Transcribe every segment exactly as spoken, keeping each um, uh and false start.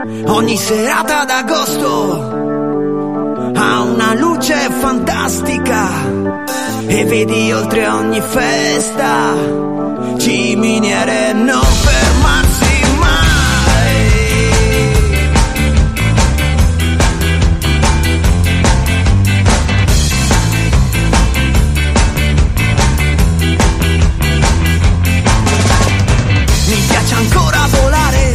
Ogni serata d'agosto ha una luce fantastica e vedi oltre ogni festa ciminiere non fermarsi mai. Mi piace ancora volare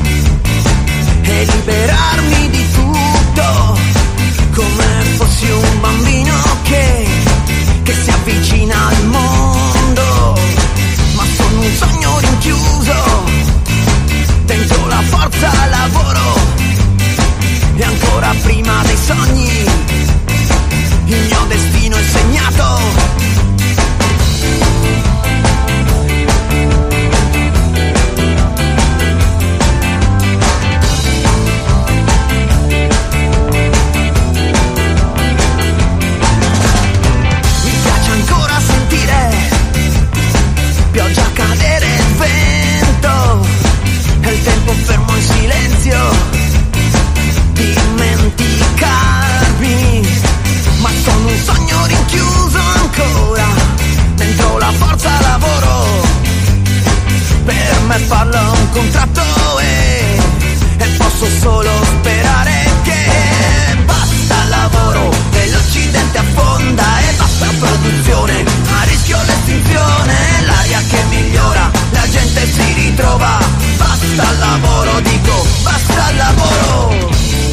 e liberarmi di tutto, come fossi un bambino che, che si avvicina al mondo, ma sono un sogno rinchiuso dentro la forza lavoro, e ancora prima dei sogni il mio destino è segnato. Pioggia, cadere, il vento e il tempo fermo in silenzio, dimenticarmi, ma sono un sogno rinchiuso ancora dentro la forza lavoro. Per me farlo è un contratto e, e posso solo sperare che basta lavoro e l'Occidente affonda e basta produzione, a rischio l'estinzione, l'aria che migliora, la gente si ritrova, basta il lavoro, dico, basta il lavoro.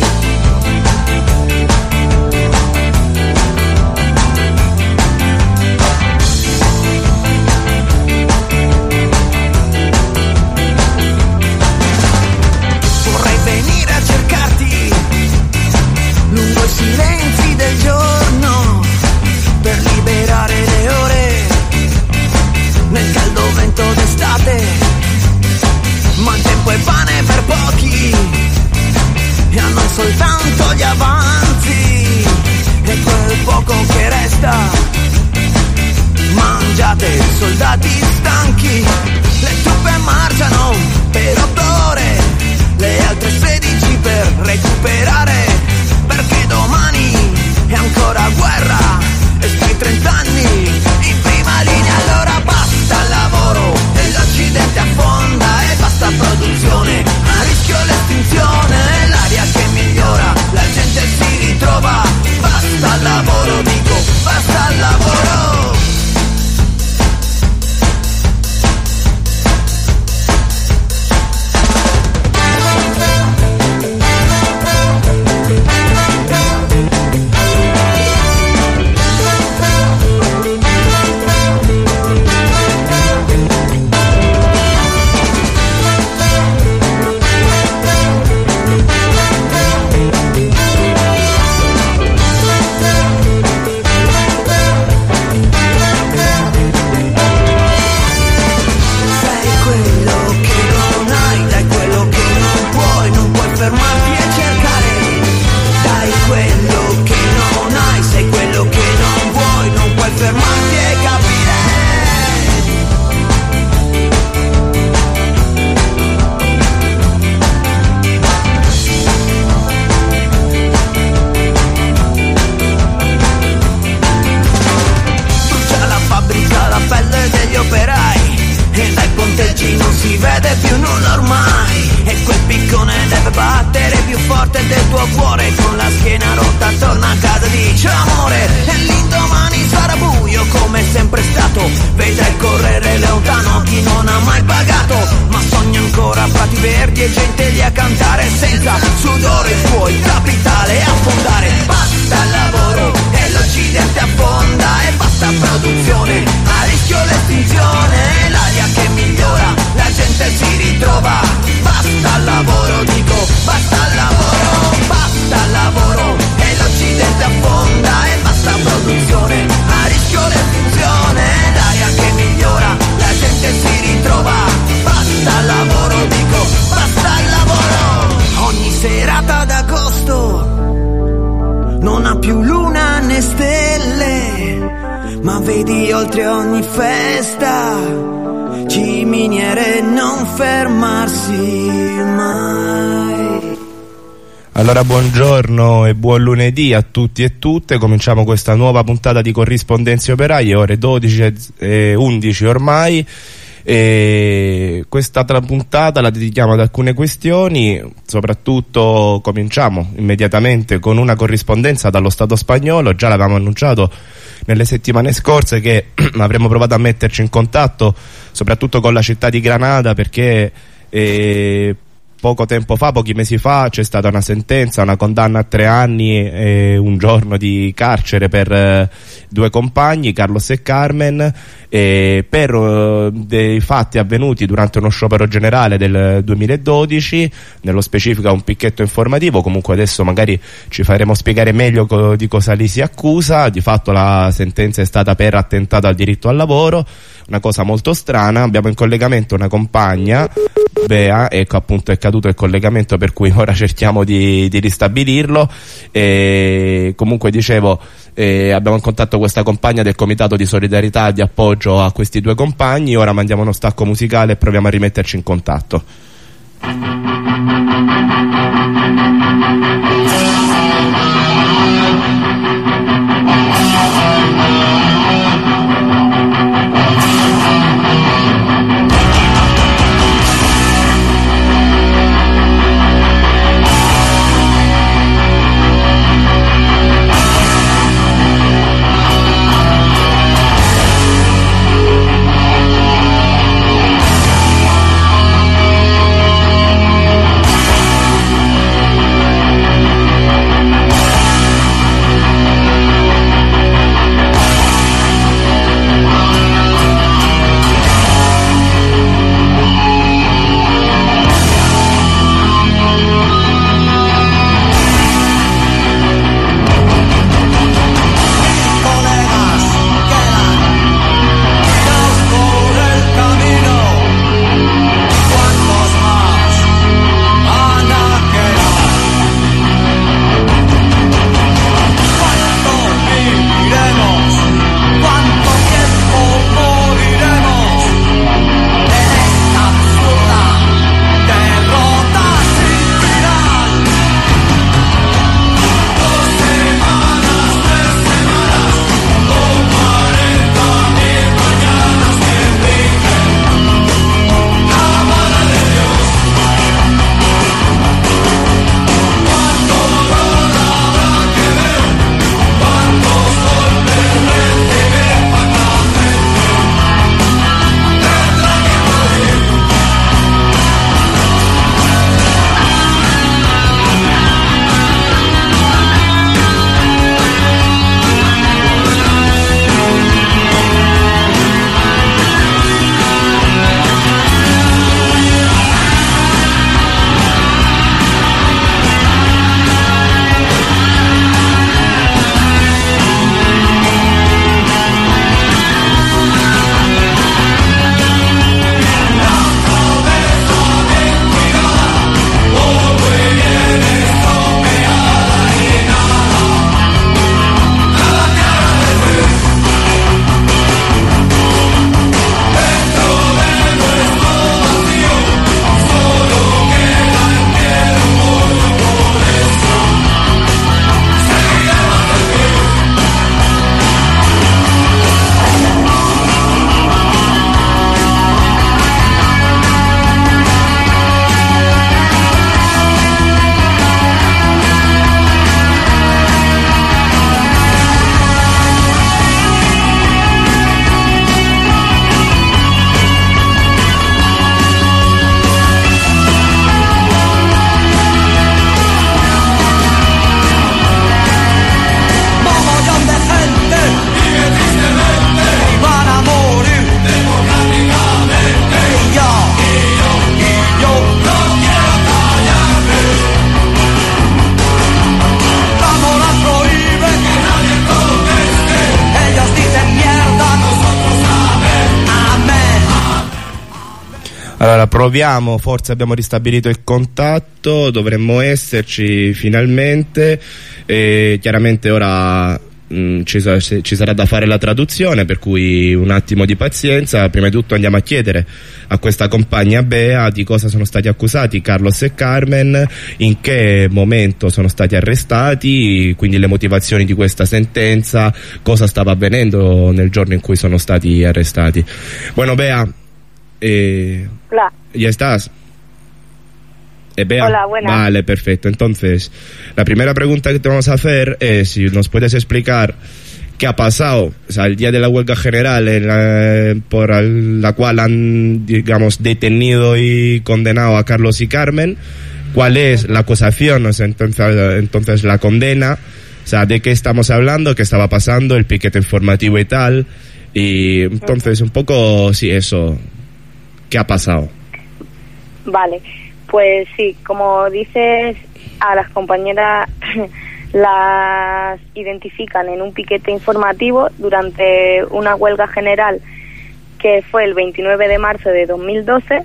Vorrei venire a cercarti lungo i silenzi del giorno per liberare le ore nel caldo vento d'estate, ma il tempo è pane per pochi e hanno soltanto gli avanzi e quel poco che resta mangiate soldati stanchi. Le truppe marciano per otto ore, le altre sedici per recuperare, perché domani è ancora guerra e stai trent'anni in prima linea. Allora basta il lavoro e l'Occidente affonda e basta produzione, a rischio l'estinzione, l'aria che migliora, la gente si ritrova, basta il lavoro, dico, basta il lavoro. Non si vede più nulla ormai e quel piccone deve battere più forte del tuo cuore. Con la schiena rotta torna a casa, dice amore, e l'indomani sarà buio come sempre stato. Vedrai correre lontano chi non ha mai pagato, ma sogna ancora prati verdi e gente lì a cantare senza sudore il tuo il capitale affondare. Basta il lavoro e l'Occidente affonda e basta produzione, a rischio l'estinzione, l'aria che migliora, la gente si ritrova, basta il lavoro, dico, basta il lavoro, basta il lavoro e l'Occidente affonda e basta produzione, a rischio l'estinzione, l'aria che migliora, la gente si ritrova, basta il lavoro, dico, basta il lavoro. Ogni serata d'agosto non ha più luna né stelle, ma vedi oltre ogni festa ciminiere non fermarsi mai. Allora buongiorno e buon lunedì a tutti e tutte. Cominciamo questa nuova puntata di Corrispondenze Operaie, ore dodici e undici ormai, e questa puntata la dedichiamo ad alcune questioni. Soprattutto cominciamo immediatamente con una corrispondenza dallo Stato spagnolo. Già l'avevamo annunciato nelle settimane scorse che avremmo provato a metterci in contatto soprattutto con la città di Granada, perché eh, poco tempo fa, pochi mesi fa, c'è stata una sentenza, una condanna a tre anni e un giorno di carcere per eh, due compagni, Carlos e Carmen, eh, per eh, dei fatti avvenuti durante uno sciopero generale del duemiladodici, nello specifico un picchetto informativo. Comunque adesso magari ci faremo spiegare meglio co- di cosa li si accusa. Di fatto la sentenza è stata per attentato al diritto al lavoro, una cosa molto strana. Abbiamo in collegamento una compagna, Bea, ecco appunto è caduto il collegamento, per cui ora cerchiamo di, di ristabilirlo. E comunque dicevo, eh, abbiamo in contatto questa compagna del comitato di solidarietà e di appoggio a questi due compagni. Ora mandiamo uno stacco musicale e proviamo a rimetterci in contatto. Allora proviamo, forse abbiamo ristabilito il contatto, dovremmo esserci finalmente. E chiaramente ora mh, ci, sa- ci sarà da fare la traduzione, per cui un attimo di pazienza. Prima di tutto andiamo a chiedere a questa compagna Bea di cosa sono stati accusati Carlos e Carmen, in che momento sono stati arrestati, quindi le motivazioni di questa sentenza, cosa stava avvenendo nel giorno in cui sono stati arrestati. Bueno, Bea, eh, Hola. ¿ya estás? Eh, Bea. Hola, buenas. Vale, perfecto. Entonces, la primera pregunta que te vamos a hacer es si nos puedes explicar qué ha pasado, o sea, el día de la huelga general en la, por al- la cual han, digamos, detenido y condenado a Carlos y Carmen, cuál es la acusación, o sea, entonces, entonces la condena, o sea, de qué estamos hablando, qué estaba pasando, el piquete informativo y tal, y entonces un poco, sí, eso, ¿qué ha pasado? Vale, pues sí, como dices, a las compañeras las identifican en un piquete informativo durante una huelga general que fue el veintinueve de marzo de dos mil doce,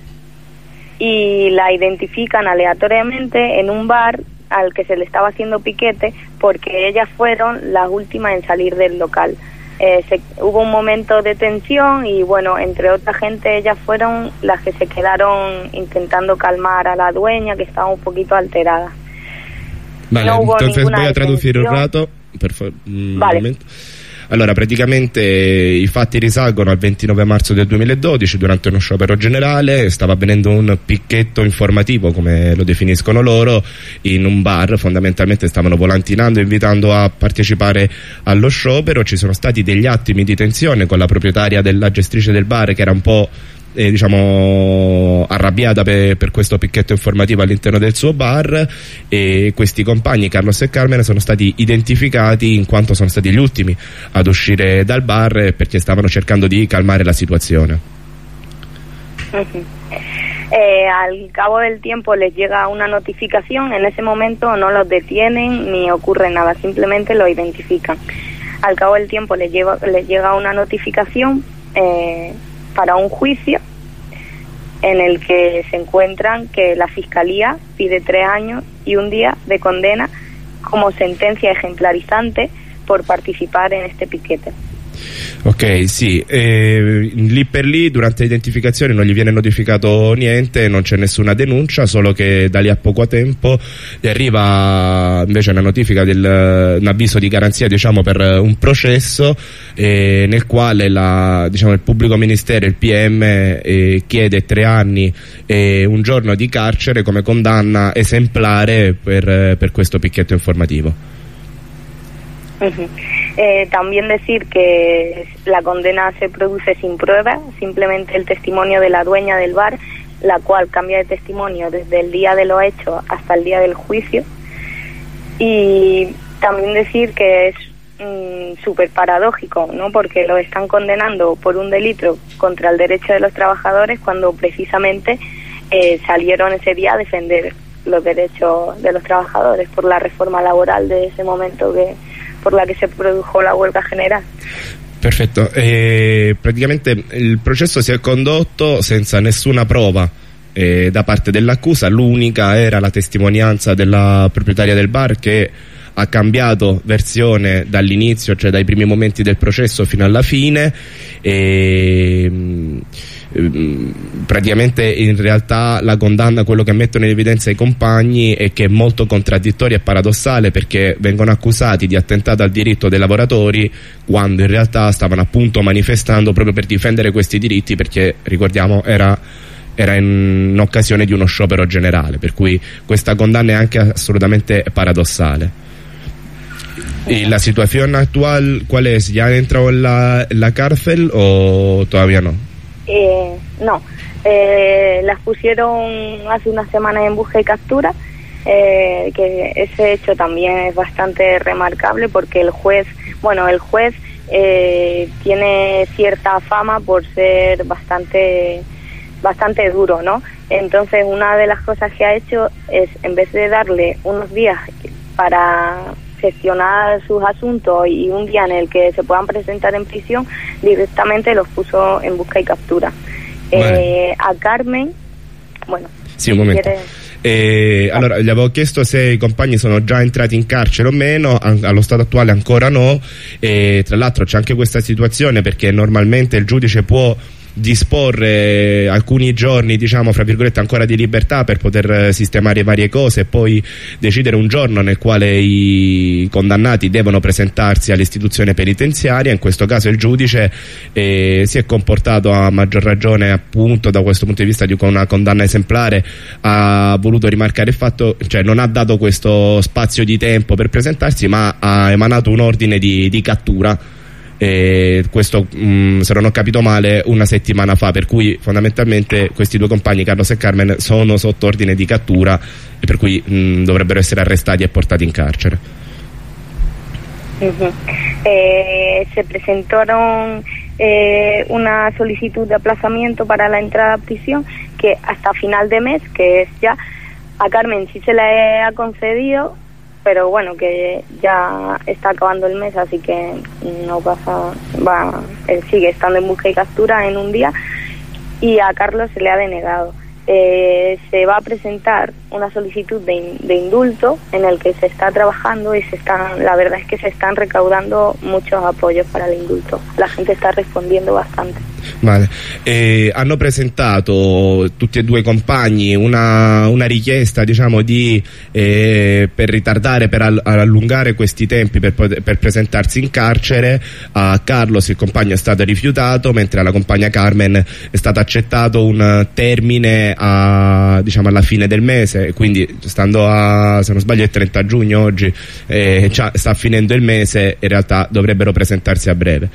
y la identifican aleatoriamente en un bar al que se le estaba haciendo piquete porque ellas fueron las últimas en salir del local. Eh, se, hubo un momento de tensión y bueno, entre otra gente ellas fueron las que se quedaron intentando calmar a la dueña, que estaba un poquito alterada. Vale, No hubo entonces ninguna voy a traducire un detenzione. rato. Per fa- un Vale. momento. Allora, praticamente eh, i fatti risalgono al ventinove marzo del duemiladodici, durante uno sciopero generale. Stava avvenendo un picchetto informativo, come lo definiscono loro, in un bar. Fondamentalmente stavano volantinando, invitando a partecipare allo sciopero. Ci sono stati degli attimi di tensione con la proprietaria della gestrice del bar, che era un po' eh, diciamo arrabbiata per, per questo picchetto informativo all'interno del suo bar, e questi compagni Carlos e Carmen sono stati identificati in quanto sono stati gli ultimi ad uscire dal bar perché stavano cercando di calmare la situazione. Ujú. Eh, al cabo del tiempo les llega una notificación. En ese momento no los detienen ni ocurre nada, simplemente lo identifican. Al cabo del tiempo les, lleva, les llega una notificación eh, para un juicio en el que se encuentran que la Fiscalía pide tres años y un día de condena como sentencia ejemplarizante por participar en este piquete. Ok, sì, eh, lì per lì durante l'identificazione non gli viene notificato niente, non c'è nessuna denuncia, solo che da lì a poco tempo gli arriva invece una notifica del, un avviso di garanzia, diciamo, per un processo eh, nel quale la, diciamo, il pubblico ministero, il P M, eh, chiede tre anni e un giorno di carcere come condanna esemplare per, per questo picchetto informativo. Uh-huh. Eh, también decir que la condena se produce sin pruebas, simplemente el testimonio de la dueña del bar, la cual cambia de testimonio desde el día de los hechos hasta el día del juicio. Y también decir que es mm, súper paradójico, ¿no? Porque lo están condenando por un delito contra el derecho de los trabajadores cuando precisamente eh, salieron ese día a defender los derechos de los trabajadores por la reforma laboral de ese momento que por la che si produjo la huelga generale. Perfetto, eh, praticamente il processo si è condotto senza nessuna prova eh, da parte dell'accusa. L'unica era la testimonianza della proprietaria del bar, che ha cambiato versione dall'inizio, cioè dai primi momenti del processo fino alla fine, e praticamente in realtà la condanna, quello che mettono in evidenza i compagni, è che è molto contraddittoria e paradossale, perché vengono accusati di attentato al diritto dei lavoratori quando in realtà stavano appunto manifestando proprio per difendere questi diritti, perché ricordiamo era era in occasione di uno sciopero generale, per cui questa condanna è anche assolutamente paradossale. ¿Y la situación actual cuál es? ¿Ya han entrado en la, en la cárcel o todavía no? Eh, no, eh, las pusieron hace unas semanas en busca y captura, eh, que ese hecho también es bastante remarcable porque el juez, bueno, el juez eh, tiene cierta fama por ser bastante, bastante duro, ¿no? Entonces una de las cosas que ha hecho es, en vez de darle unos días para gestionar sus asuntos y un día en el que se puedan presentar en prisión, directamente los puso en busca y captura. Vale. Eh, a Carmen, bueno, sí, un momento. ¿quieres? E, allora gli avevo chiesto se i compagni sono già entrati in carcere o meno, an- allo stato attuale ancora no, e tra l'altro c'è anche questa situazione perché normalmente il giudice può disporre alcuni giorni, diciamo fra virgolette, ancora di libertà per poter sistemare varie cose e poi decidere un giorno nel quale i condannati devono presentarsi all'istituzione penitenziaria. In questo caso il giudice eh, si è comportato a maggior ragione appunto da questo punto di vista di con una condanna esemplare, ha voluto rimarcare il fatto, cioè non ha dato questo spazio di tempo per presentarsi, ma ha emanato un ordine di, di cattura. E questo mh, se non ho capito male una settimana fa, per cui fondamentalmente questi due compagni, Carlos e Carmen, sono sotto ordine di cattura e per cui mh, dovrebbero essere arrestati e portati in carcere. Uh-huh. eh, se presentaron eh, una solicitud de aplazamiento para la entrada a prisión que hasta final de mes, que es ya, a Carmen sí se le ha concedido, pero bueno, que ya está acabando el mes, así que no pasa, va, él sigue estando en busca y captura en un día, y a Carlos se le ha denegado. Eh, se va a presentar una solicitud de, in, de indulto en el que se está trabajando y se están, la verdad es que se están recaudando muchos apoyos para el indulto. La gente está respondiendo bastante. Vale. Eh, hanno presentato tutti e due i compagni una, una richiesta, diciamo, di eh, per ritardare, per all- allungare questi tempi per, poter, per presentarsi in carcere. A Carlos il compagno è stato rifiutato, mentre alla compagna Carmen è stato accettato un termine a, diciamo, alla fine del mese, quindi stando a, se non sbaglio è trenta giugno oggi, eh, cioè, sta finendo il mese, in realtà dovrebbero presentarsi a breve.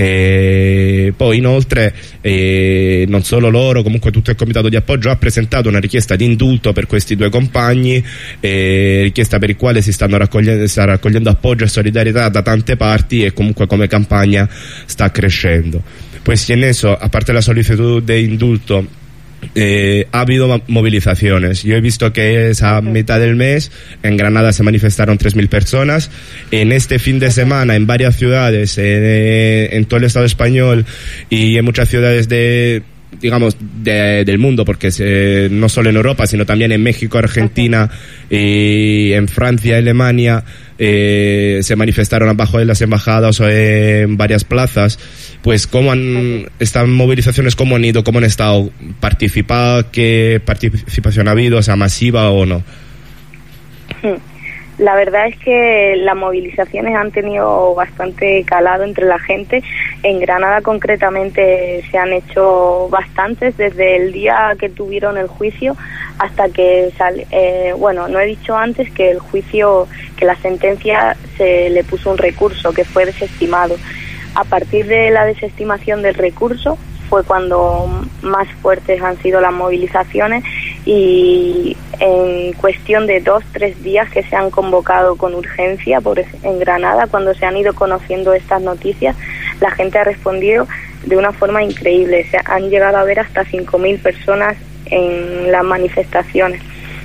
E poi inoltre e non solo loro, comunque tutto il comitato di appoggio ha presentato una richiesta di indulto per questi due compagni, e richiesta per il quale si stanno raccogliendo, sta raccogliendo appoggio e solidarietà da tante parti e comunque come campagna sta crescendo. Pues en eso, aparte de la solicitud de indulto, Eh, ha habido movilizaciones. Yo he visto que es a mitad del mes, en Granada se manifestaron tres mil personas. En este fin de semana en varias ciudades, eh, en todo el Estado español y en muchas ciudades de, digamos, de, del mundo, porque se, no solo en Europa, sino también en México, Argentina y en Francia, Alemania, eh, se manifestaron abajo de las embajadas o en varias plazas. Pues cómo han, estas movilizaciones, cómo han ido, cómo han estado, participadas, qué participación ha habido, o sea, masiva o no. La verdad es que las movilizaciones han tenido bastante calado entre la gente. En Granada concretamente se han hecho bastantes desde el día que tuvieron el juicio hasta que sale, eh, bueno, no he dicho antes que el juicio, que la sentencia se le puso un recurso que fue desestimado. A partir de la desestimación del recurso fue cuando más fuertes han sido las movilizaciones, y en cuestión de dos, tres días que se han convocado con urgencia por en Granada, cuando se han ido conociendo estas noticias, la gente ha respondido de una forma increíble. Se han llegado a ver hasta cinco mil personas en las manifestaciones.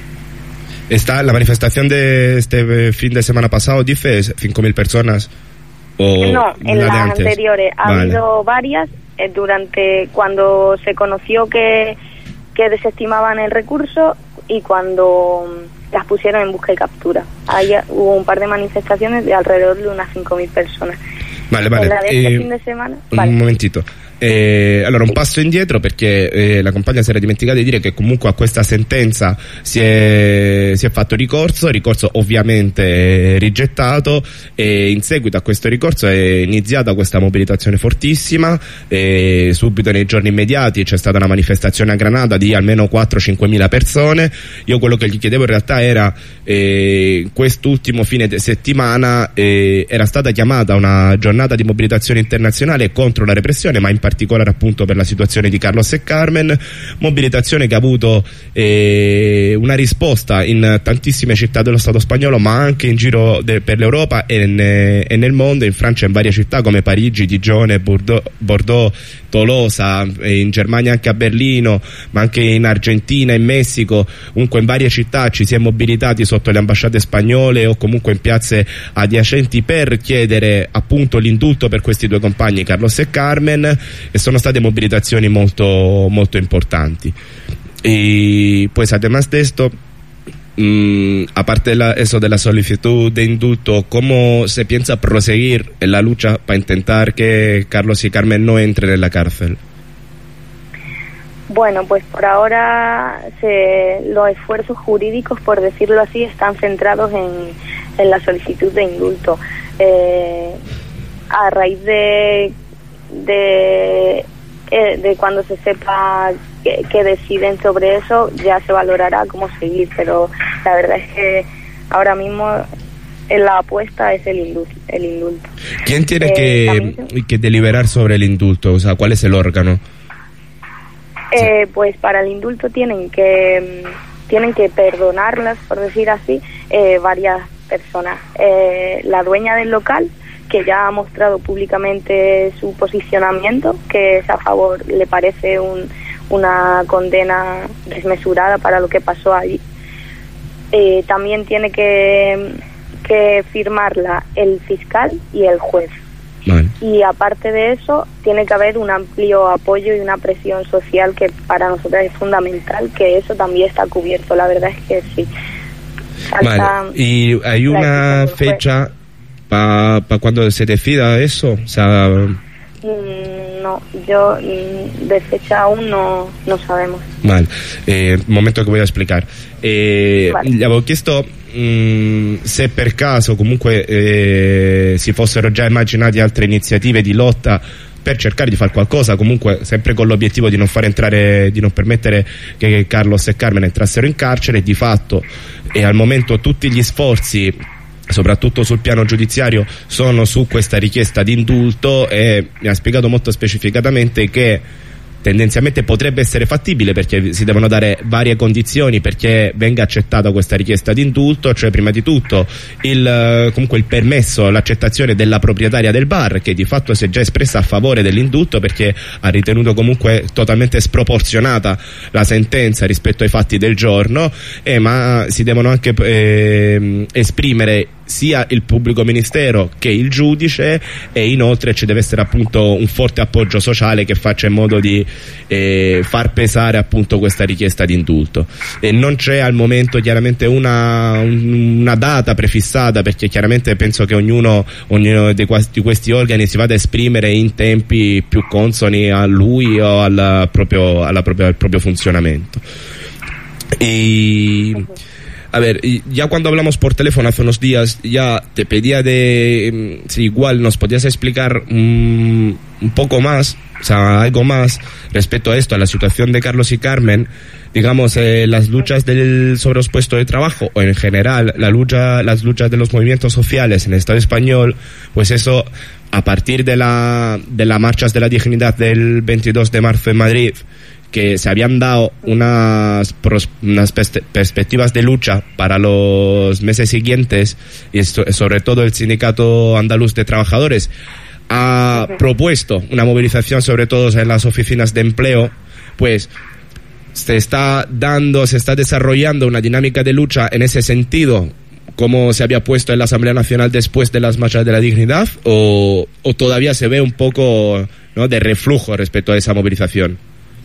Está la manifestación de este fin de semana pasado, dices cinco mil personas. ¿O no, en la las antes? anteriores ha vale. habido varias, eh, durante cuando se conoció que, que desestimaban el recurso y cuando um, las pusieron en busca y captura. Ahí hubo un par de manifestaciones de alrededor de unas cinco mil personas. Vale, vale. En la de este eh, fin de semana, un vale. momentito. Eh, allora un passo indietro, perché eh, la compagna si era dimenticata di dire che comunque a questa sentenza si è, si è fatto ricorso, ricorso ovviamente rigettato, e in seguito a questo ricorso è iniziata questa mobilitazione fortissima, e subito nei giorni immediati c'è stata una manifestazione a Granada di almeno quattro cinque mila persone. Io quello che gli chiedevo in realtà era eh, quest'ultimo fine de settimana eh, era stata chiamata una giornata di mobilitazione internazionale contro la repressione, ma in particolare appunto per la situazione di Carlos e Carmen, mobilitazione che ha avuto eh, una risposta in tantissime città dello Stato spagnolo, ma anche in giro de, per l'Europa e, ne, e nel mondo, in Francia in varie città come Parigi, Digione, Bordeaux, Bordeaux, Tolosa, in Germania anche a Berlino, ma anche in Argentina, in Messico. Comunque in varie città ci si è mobilitati sotto le ambasciate spagnole o comunque in piazze adiacenti per chiedere appunto l'indulto per questi due compagni, Carlos e Carmen, e sono state mobilitazioni molto molto importanti. Y pues además de esto mm, aparte de la, eso de la solicitud de indulto, ¿cómo se piensa proseguir en la lucha para intentar que Carlos y Carmen no entren en la cárcel? Bueno, pues por ahora se, los esfuerzos jurídicos, por decirlo así, están centrados en, en la solicitud de indulto. Eh, a raíz de, de, de cuando se sepa que, que deciden sobre eso, ya se valorará cómo seguir, pero la verdad es que ahora mismo la apuesta es el indulto. El indulto. ¿Quién tiene eh, que, también, que deliberar sobre el indulto? O sea, ¿cuál es el órgano? Eh, pues para el indulto tienen que tienen que perdonarlas, por decir así, eh, varias personas. Eh, la dueña del local, que ya ha mostrado públicamente su posicionamiento, que es a favor, le parece un, una condena desmesurada para lo que pasó allí. Eh, también tiene que, que firmarla el fiscal y el juez. Vale. Y aparte de eso, tiene que haber un amplio apoyo y una presión social que para nosotros es fundamental, que eso también está cubierto. La verdad es que sí. Vale. ¿Y hay una fecha para pa cuando se decida eso? O sea, mm, no, yo mm, de fecha aún no, no sabemos. Vale, eh, momento che voglio spiegare. Eh, vale. Gli avevo chiesto mh, se per caso comunque eh, si fossero già immaginati altre iniziative di lotta per cercare di fare qualcosa, comunque sempre con l'obiettivo di non far entrare, di non permettere che Carlos e Carmen entrassero in carcere. Di fatto e al momento tutti gli sforzi, soprattutto sul piano giudiziario, sono su questa richiesta di indulto, e mi ha spiegato molto specificatamente che tendenzialmente potrebbe essere fattibile, perché si devono dare varie condizioni perché venga accettata questa richiesta di indulto, cioè prima di tutto il, comunque il permesso, l'accettazione della proprietaria del bar, che di fatto si è già espressa a favore dell'indulto perché ha ritenuto comunque totalmente sproporzionata la sentenza rispetto ai fatti del giorno, eh, ma si devono anche eh, esprimere sia il pubblico ministero che il giudice, e inoltre ci deve essere appunto un forte appoggio sociale che faccia in modo di eh, far pesare appunto questa richiesta di indulto. E non c'è al momento chiaramente una, una data prefissata, perché chiaramente penso che ognuno, ognuno di, questi, di questi organi si vada a esprimere in tempi più consoni a lui o al proprio, alla propria, al proprio funzionamento. E a ver, ya cuando hablamos por teléfono hace unos días, ya te pedía de si igual nos podías explicar um, un poco más, o sea, algo más respecto a esto, a la situación de Carlos y Carmen, digamos, eh, las luchas del, sobre los puestos de trabajo, o en general la lucha, las luchas de los movimientos sociales en el Estado español, pues eso, a partir de la de las marchas de la dignidad del veintidós de marzo en Madrid, que se habían dado unas, pros, unas pers perspectivas de lucha para los meses siguientes, y esto, sobre todo el Sindicato Andaluz de Trabajadores ha uh-huh. propuesto una movilización sobre todo en las oficinas de empleo, pues se está dando, se está desarrollando una dinámica de lucha en ese sentido, como se había puesto en la Asamblea Nacional después de las marchas de la dignidad, o, o todavía se ve un poco, ¿no?, de reflujo respecto a esa movilización.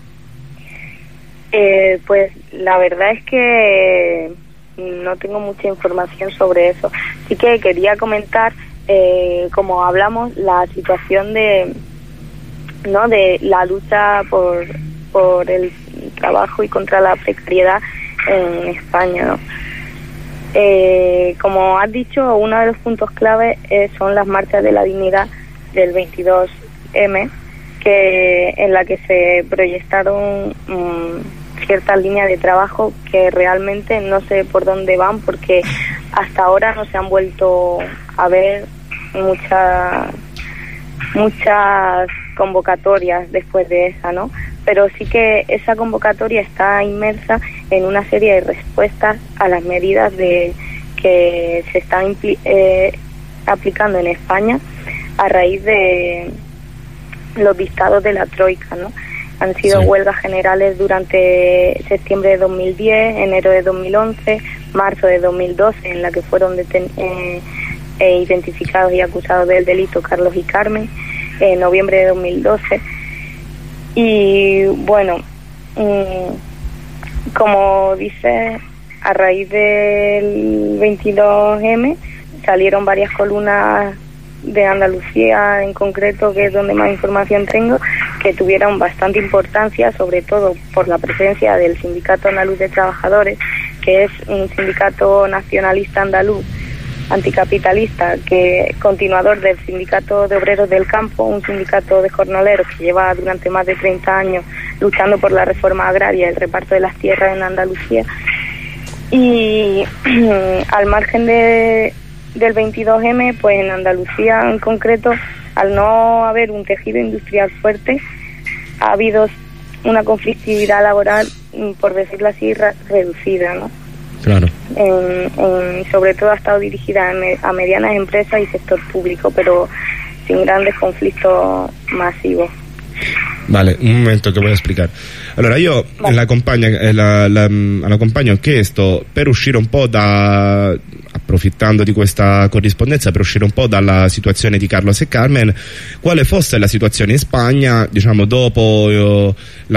Eh, pues la verdad es que no tengo mucha información sobre eso. Sí que quería comentar, eh, como hablamos, la situación de, ¿no?, de la lucha por, por el trabajo y contra la precariedad en España, ¿no? Eh, como has dicho, uno de los puntos clave eh, son las marchas de la dignidad del veintidós eme, que en la que se proyectaron um, ciertas líneas de trabajo que realmente no sé por dónde van, porque hasta ahora no se han vuelto a ver muchas muchas convocatorias después de esa, ¿no? Pero sí que esa convocatoria está inmersa en una serie de respuestas a las medidas de que se están eh, aplicando en España a raíz de los dictados de la Troika, ¿no? Han sido sí. huelgas generales durante septiembre de dos mil diez, enero de dos mil once, marzo de dos mil doce, en la que fueron deten eh, eh, identificados y acusados del delito Carlos y Carmen, en noviembre de dos mil doce. Y bueno, mmm, como dice, a raíz del veintidós eme salieron varias columnas de Andalucía en concreto, que es donde más información tengo, que tuvieron bastante importancia, sobre todo por la presencia del Sindicato Andaluz de Trabajadores, que es un sindicato nacionalista andaluz, anticapitalista, que continuador del Sindicato de Obreros del Campo, un sindicato de jornaleros que lleva durante más de treinta años luchando por la reforma agraria y el reparto de las tierras en Andalucía. Y al margen de del veintidós eme, pues en Andalucía en concreto, al no haber un tejido industrial fuerte, ha habido una conflictividad laboral, por decirlo así, re- reducida, ¿no? Claro. En, en, sobre todo ha estado dirigida a, me, a medianas empresas y sector público, pero sin grandes conflictos masivos. Vale, un momento che voglio spiegare. Allora io vale. l'accompagno, la, la, l'accompagno ho chiesto per uscire un po' da, approfittando di questa corrispondenza, per uscire un po' dalla situazione di Carlos e Carmen, quale fosse la situazione in Spagna, diciamo dopo eh,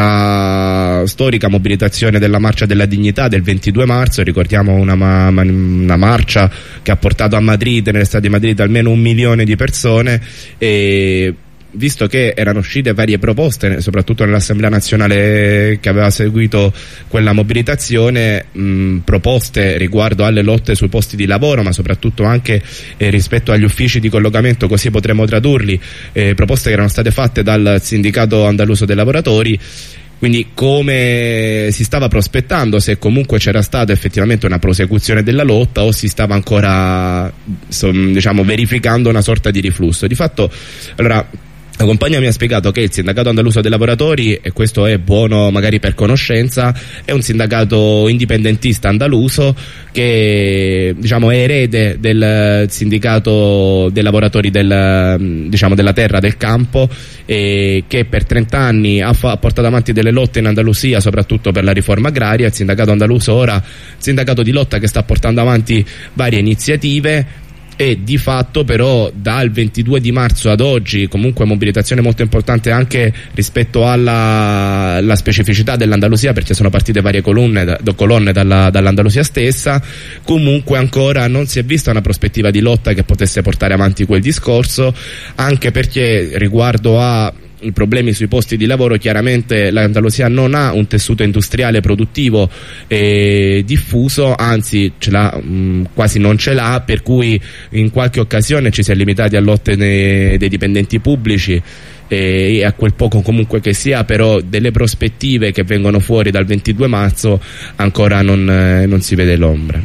la storica mobilitazione della Marcia della Dignità del ventidue marzo, ricordiamo una, ma, una marcia che ha portato a Madrid, nelle strade di Madrid, almeno un milione di persone, e visto che erano uscite varie proposte, soprattutto nell'Assemblea Nazionale che aveva seguito quella mobilitazione, mh, proposte riguardo alle lotte sui posti di lavoro, ma soprattutto anche eh, rispetto agli uffici di collocamento, così potremmo tradurli, eh, proposte che erano state fatte dal Sindacato Andaluso dei Lavoratori. Quindi come si stava prospettando, se comunque c'era stata effettivamente una prosecuzione della lotta o si stava ancora diciamo verificando una sorta di riflusso. Di fatto, allora, la compagna mi ha spiegato che il Sindacato Andaluso dei Lavoratori, e questo è buono magari per conoscenza, è un sindacato indipendentista andaluso che diciamo è erede del Sindacato dei Lavoratori del, diciamo, della terra, del campo, e che per trenta anni ha, fa- ha portato avanti delle lotte in Andalusia, soprattutto per la riforma agraria. Il sindacato andaluso ora, sindacato di lotta che sta portando avanti varie iniziative. E di fatto però dal ventidue di marzo ad oggi, comunque mobilitazione molto importante anche rispetto alla, alla specificità dell'Andalusia, perché sono partite varie colonne, da, colonne dalla, dall'Andalusia stessa, comunque ancora non si è vista una prospettiva di lotta che potesse portare avanti quel discorso, anche perché riguardo a i problemi sui posti di lavoro, chiaramente l'Andalusia non ha un tessuto industriale produttivo eh, diffuso, anzi ce l'ha, mh, quasi non ce l'ha, per cui in qualche occasione ci si è limitati a lotte ne, dei dipendenti pubblici e a quel poco comunque che sia, però delle prospettive che vengono fuori dal ventidue marzo ancora non, eh, non si vede l'ombra.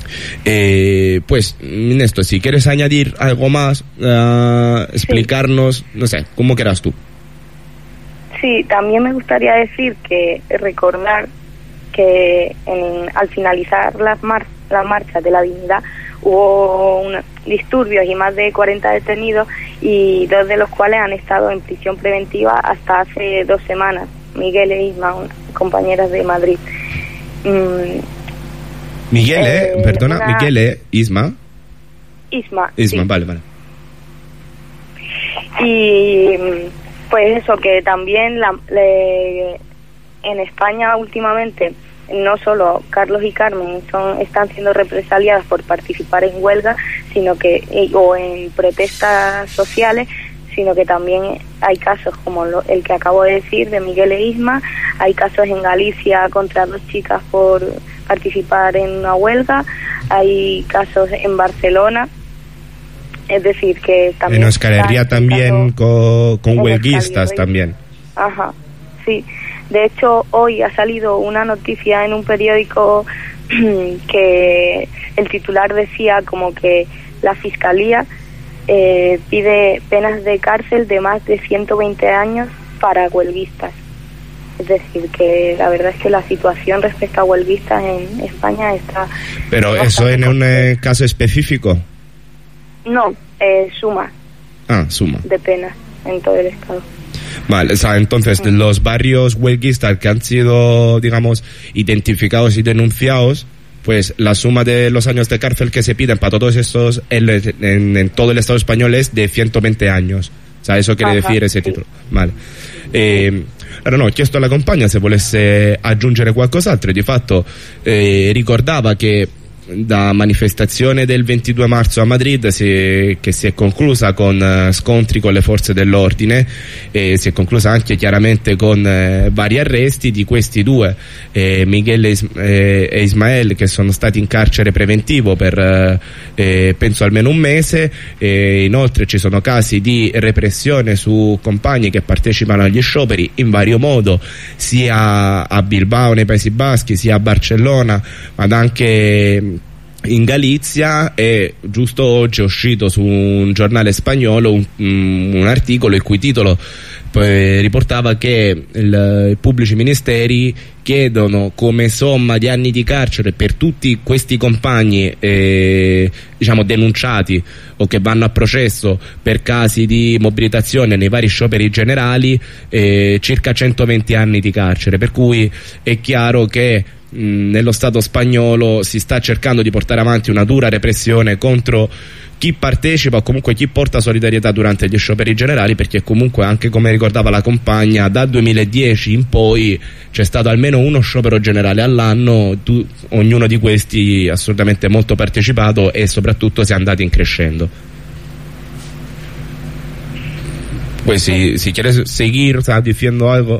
Eh, pues Néstor, si quieres añadir algo más, uh, explicarnos, no sé, ¿cómo quieras tú? Sí, también me gustaría decir que recordar que en, al finalizar las, mar, las marchas de la dignidad hubo un, disturbios y más de cuarenta detenidos, y dos de los cuales han estado en prisión preventiva hasta hace dos semanas, Miguel e Isma, compañeras de Madrid. Mm, Miguel, eh, eh, perdona, una... Miguel, eh, Isma. Isma. Isma, sí. vale, vale. Y pues eso, que también la, le, en España últimamente no solo Carlos y Carmen son están siendo represaliadas por participar en huelga, sino que o en protestas sociales, sino que también hay casos como lo, el que acabo de decir de Miguel e Isma. Hay casos en Galicia contra dos chicas por participar en una huelga, hay casos en Barcelona. Es decir, que también... En Euskal Herria también con, con huelguistas también. Ajá, sí. De hecho, hoy ha salido una noticia en un periódico que el titular decía como que la Fiscalía eh, pide penas de cárcel de más de ciento veinte años para huelguistas. Es decir, que la verdad es que la situación respecto a huelguistas en España está... Pero eso en un eh, caso específico... No, eh, suma. Ah, suma. De penas en todo el estado. Vale, o sea, entonces sí. Los barrios huelguistas que han sido, digamos, identificados y denunciados, pues la suma de los años de cárcel que se piden para todos estos en, en, en todo el Estado español es de ciento veinte años. O sea, eso quiere Ajá, decir ese sí. título. Vale. Eh, Allora, no, ho chiesto alla compagna se volesse aggiungere qualcos'altro e di fatto eh, ricordava che da manifestazione del ventidue marzo a Madrid si, che si è conclusa con uh, scontri con le forze dell'ordine e si è conclusa anche chiaramente con uh, vari arresti di questi due, eh, Miguel e, Is eh, e Ismael, che sono stati in carcere preventivo per uh, eh, penso almeno un mese. E inoltre ci sono casi di repressione su compagni che partecipano agli scioperi in vario modo, sia a Bilbao nei Paesi Baschi, sia a Barcellona, ma anche in Galizia. E giusto oggi è uscito su un giornale spagnolo un, un articolo il cui titolo eh, riportava che il, i pubblici ministeri chiedono come somma di anni di carcere per tutti questi compagni eh, diciamo denunciati o che vanno a processo per casi di mobilitazione nei vari scioperi generali, eh, circa centoventi anni di carcere, per cui è chiaro che nello Stato spagnolo si sta cercando di portare avanti una dura repressione contro chi partecipa o comunque chi porta solidarietà durante gli scioperi generali, perché comunque, anche come ricordava la compagna, dal duemiladieci in poi c'è stato almeno uno sciopero generale all'anno, ognuno di questi assolutamente molto partecipato e soprattutto si è andato in crescendo. Pues si, si quieres seguir, ¿estás diciendo algo?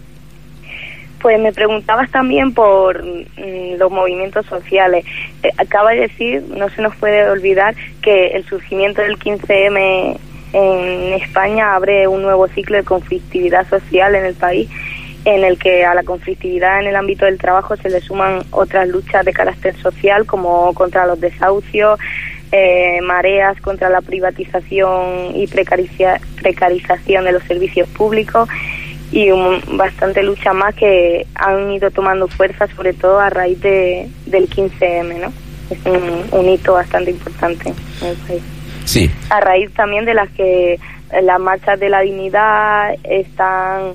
Pues me preguntabas también por mm, los movimientos sociales. Eh, acaba de decir, no se nos puede olvidar, que el surgimiento del quince eme en España abre un nuevo ciclo de conflictividad social en el país, en el que a la conflictividad en el ámbito del trabajo se le suman otras luchas de carácter social, como contra los desahucios, eh, mareas contra la privatización y precariza precarización de los servicios públicos, y un, bastante lucha más que han ido tomando fuerza, sobre todo a raíz de, del quince eme, ¿no? Es un, un hito bastante importante en el país. Sí. A raíz también de las que las marchas de la dignidad están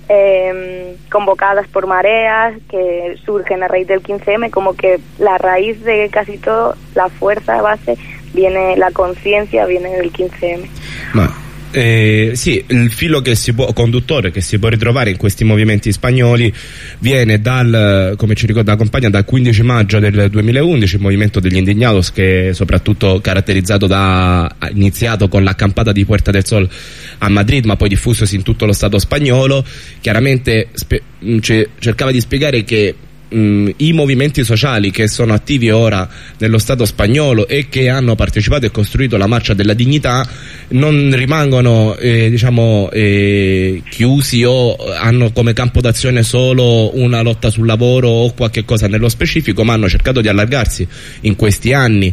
eh, convocadas por mareas que surgen a raíz del quince eme, como que la raíz de casi todo, la fuerza base, viene, la conciencia viene del quince eme. Ma Eh, sì, il filo che si può, conduttore che si può ritrovare in questi movimenti spagnoli viene dal, come ci ricorda la compagna, dal quindici maggio del duemilaundici, il movimento degli indignados, che è soprattutto caratterizzato da, iniziato con l'accampata di Puerta del Sol a Madrid, ma poi diffusosi in tutto lo stato spagnolo. Chiaramente cercava di spiegare che Mm, i movimenti sociali che sono attivi ora nello Stato spagnolo e che hanno partecipato e costruito la marcia della dignità non rimangono eh, diciamo eh, chiusi o hanno come campo d'azione solo una lotta sul lavoro o qualche cosa nello specifico, ma hanno cercato di allargarsi in questi anni,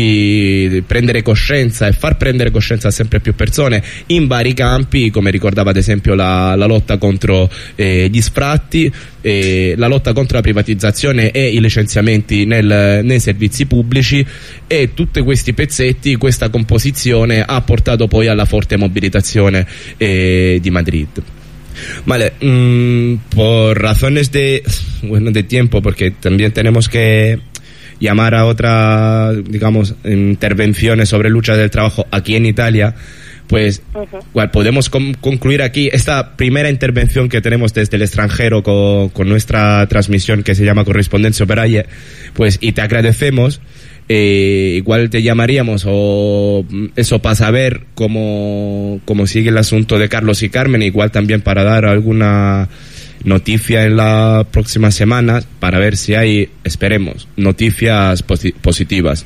di prendere coscienza e far prendere coscienza a sempre più persone in vari campi, come ricordava ad esempio la, la lotta contro eh, gli sfratti, eh, la lotta contro la privatizzazione e i licenziamenti nel, nei servizi pubblici, e tutti questi pezzetti, questa composizione ha portato poi alla forte mobilitazione eh, di Madrid. Vale, mmm, por razones de, bueno, de tiempo, porque también tenemos que llamar a otra, digamos, intervenciones sobre lucha del trabajo aquí en Italia, pues uh-huh. well, podemos concluir aquí esta primera intervención que tenemos desde el extranjero con, con nuestra transmisión que se llama Corrispondencia Operaia, pues, y te agradecemos. Eh, igual te llamaríamos o eso para saber cómo, cómo sigue el asunto de Carlos y Carmen, igual también para dar alguna noticia en las próximas semanas, para ver si hay, esperemos, noticias posi- positivas.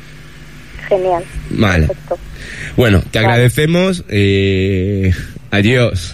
Genial. Vale. Perfecto. Bueno, te vale. agradecemos. Eh, adiós.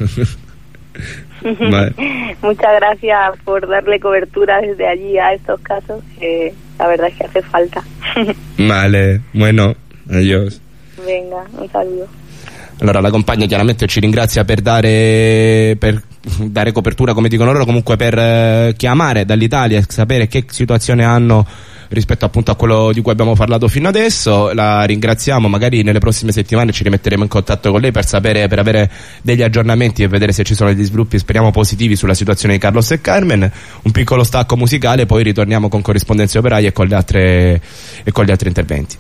Vale. Muchas gracias por darle cobertura desde allí a estos casos, que la verdad es que hace falta. Vale, bueno, adiós. Venga, un saludo. Allora la compagna chiaramente ci ringrazia per dare, per dare copertura, come dicono loro, comunque per eh, chiamare dall'Italia e sapere che situazione hanno rispetto appunto a quello di cui abbiamo parlato fino adesso. La ringraziamo, magari nelle prossime settimane ci rimetteremo in contatto con lei per sapere, per avere degli aggiornamenti e vedere se ci sono degli sviluppi, speriamo positivi, sulla situazione di Carlos e Carmen. Un piccolo stacco musicale, poi ritorniamo con Corrispondenze Operaie e con le altre, e con gli altri interventi.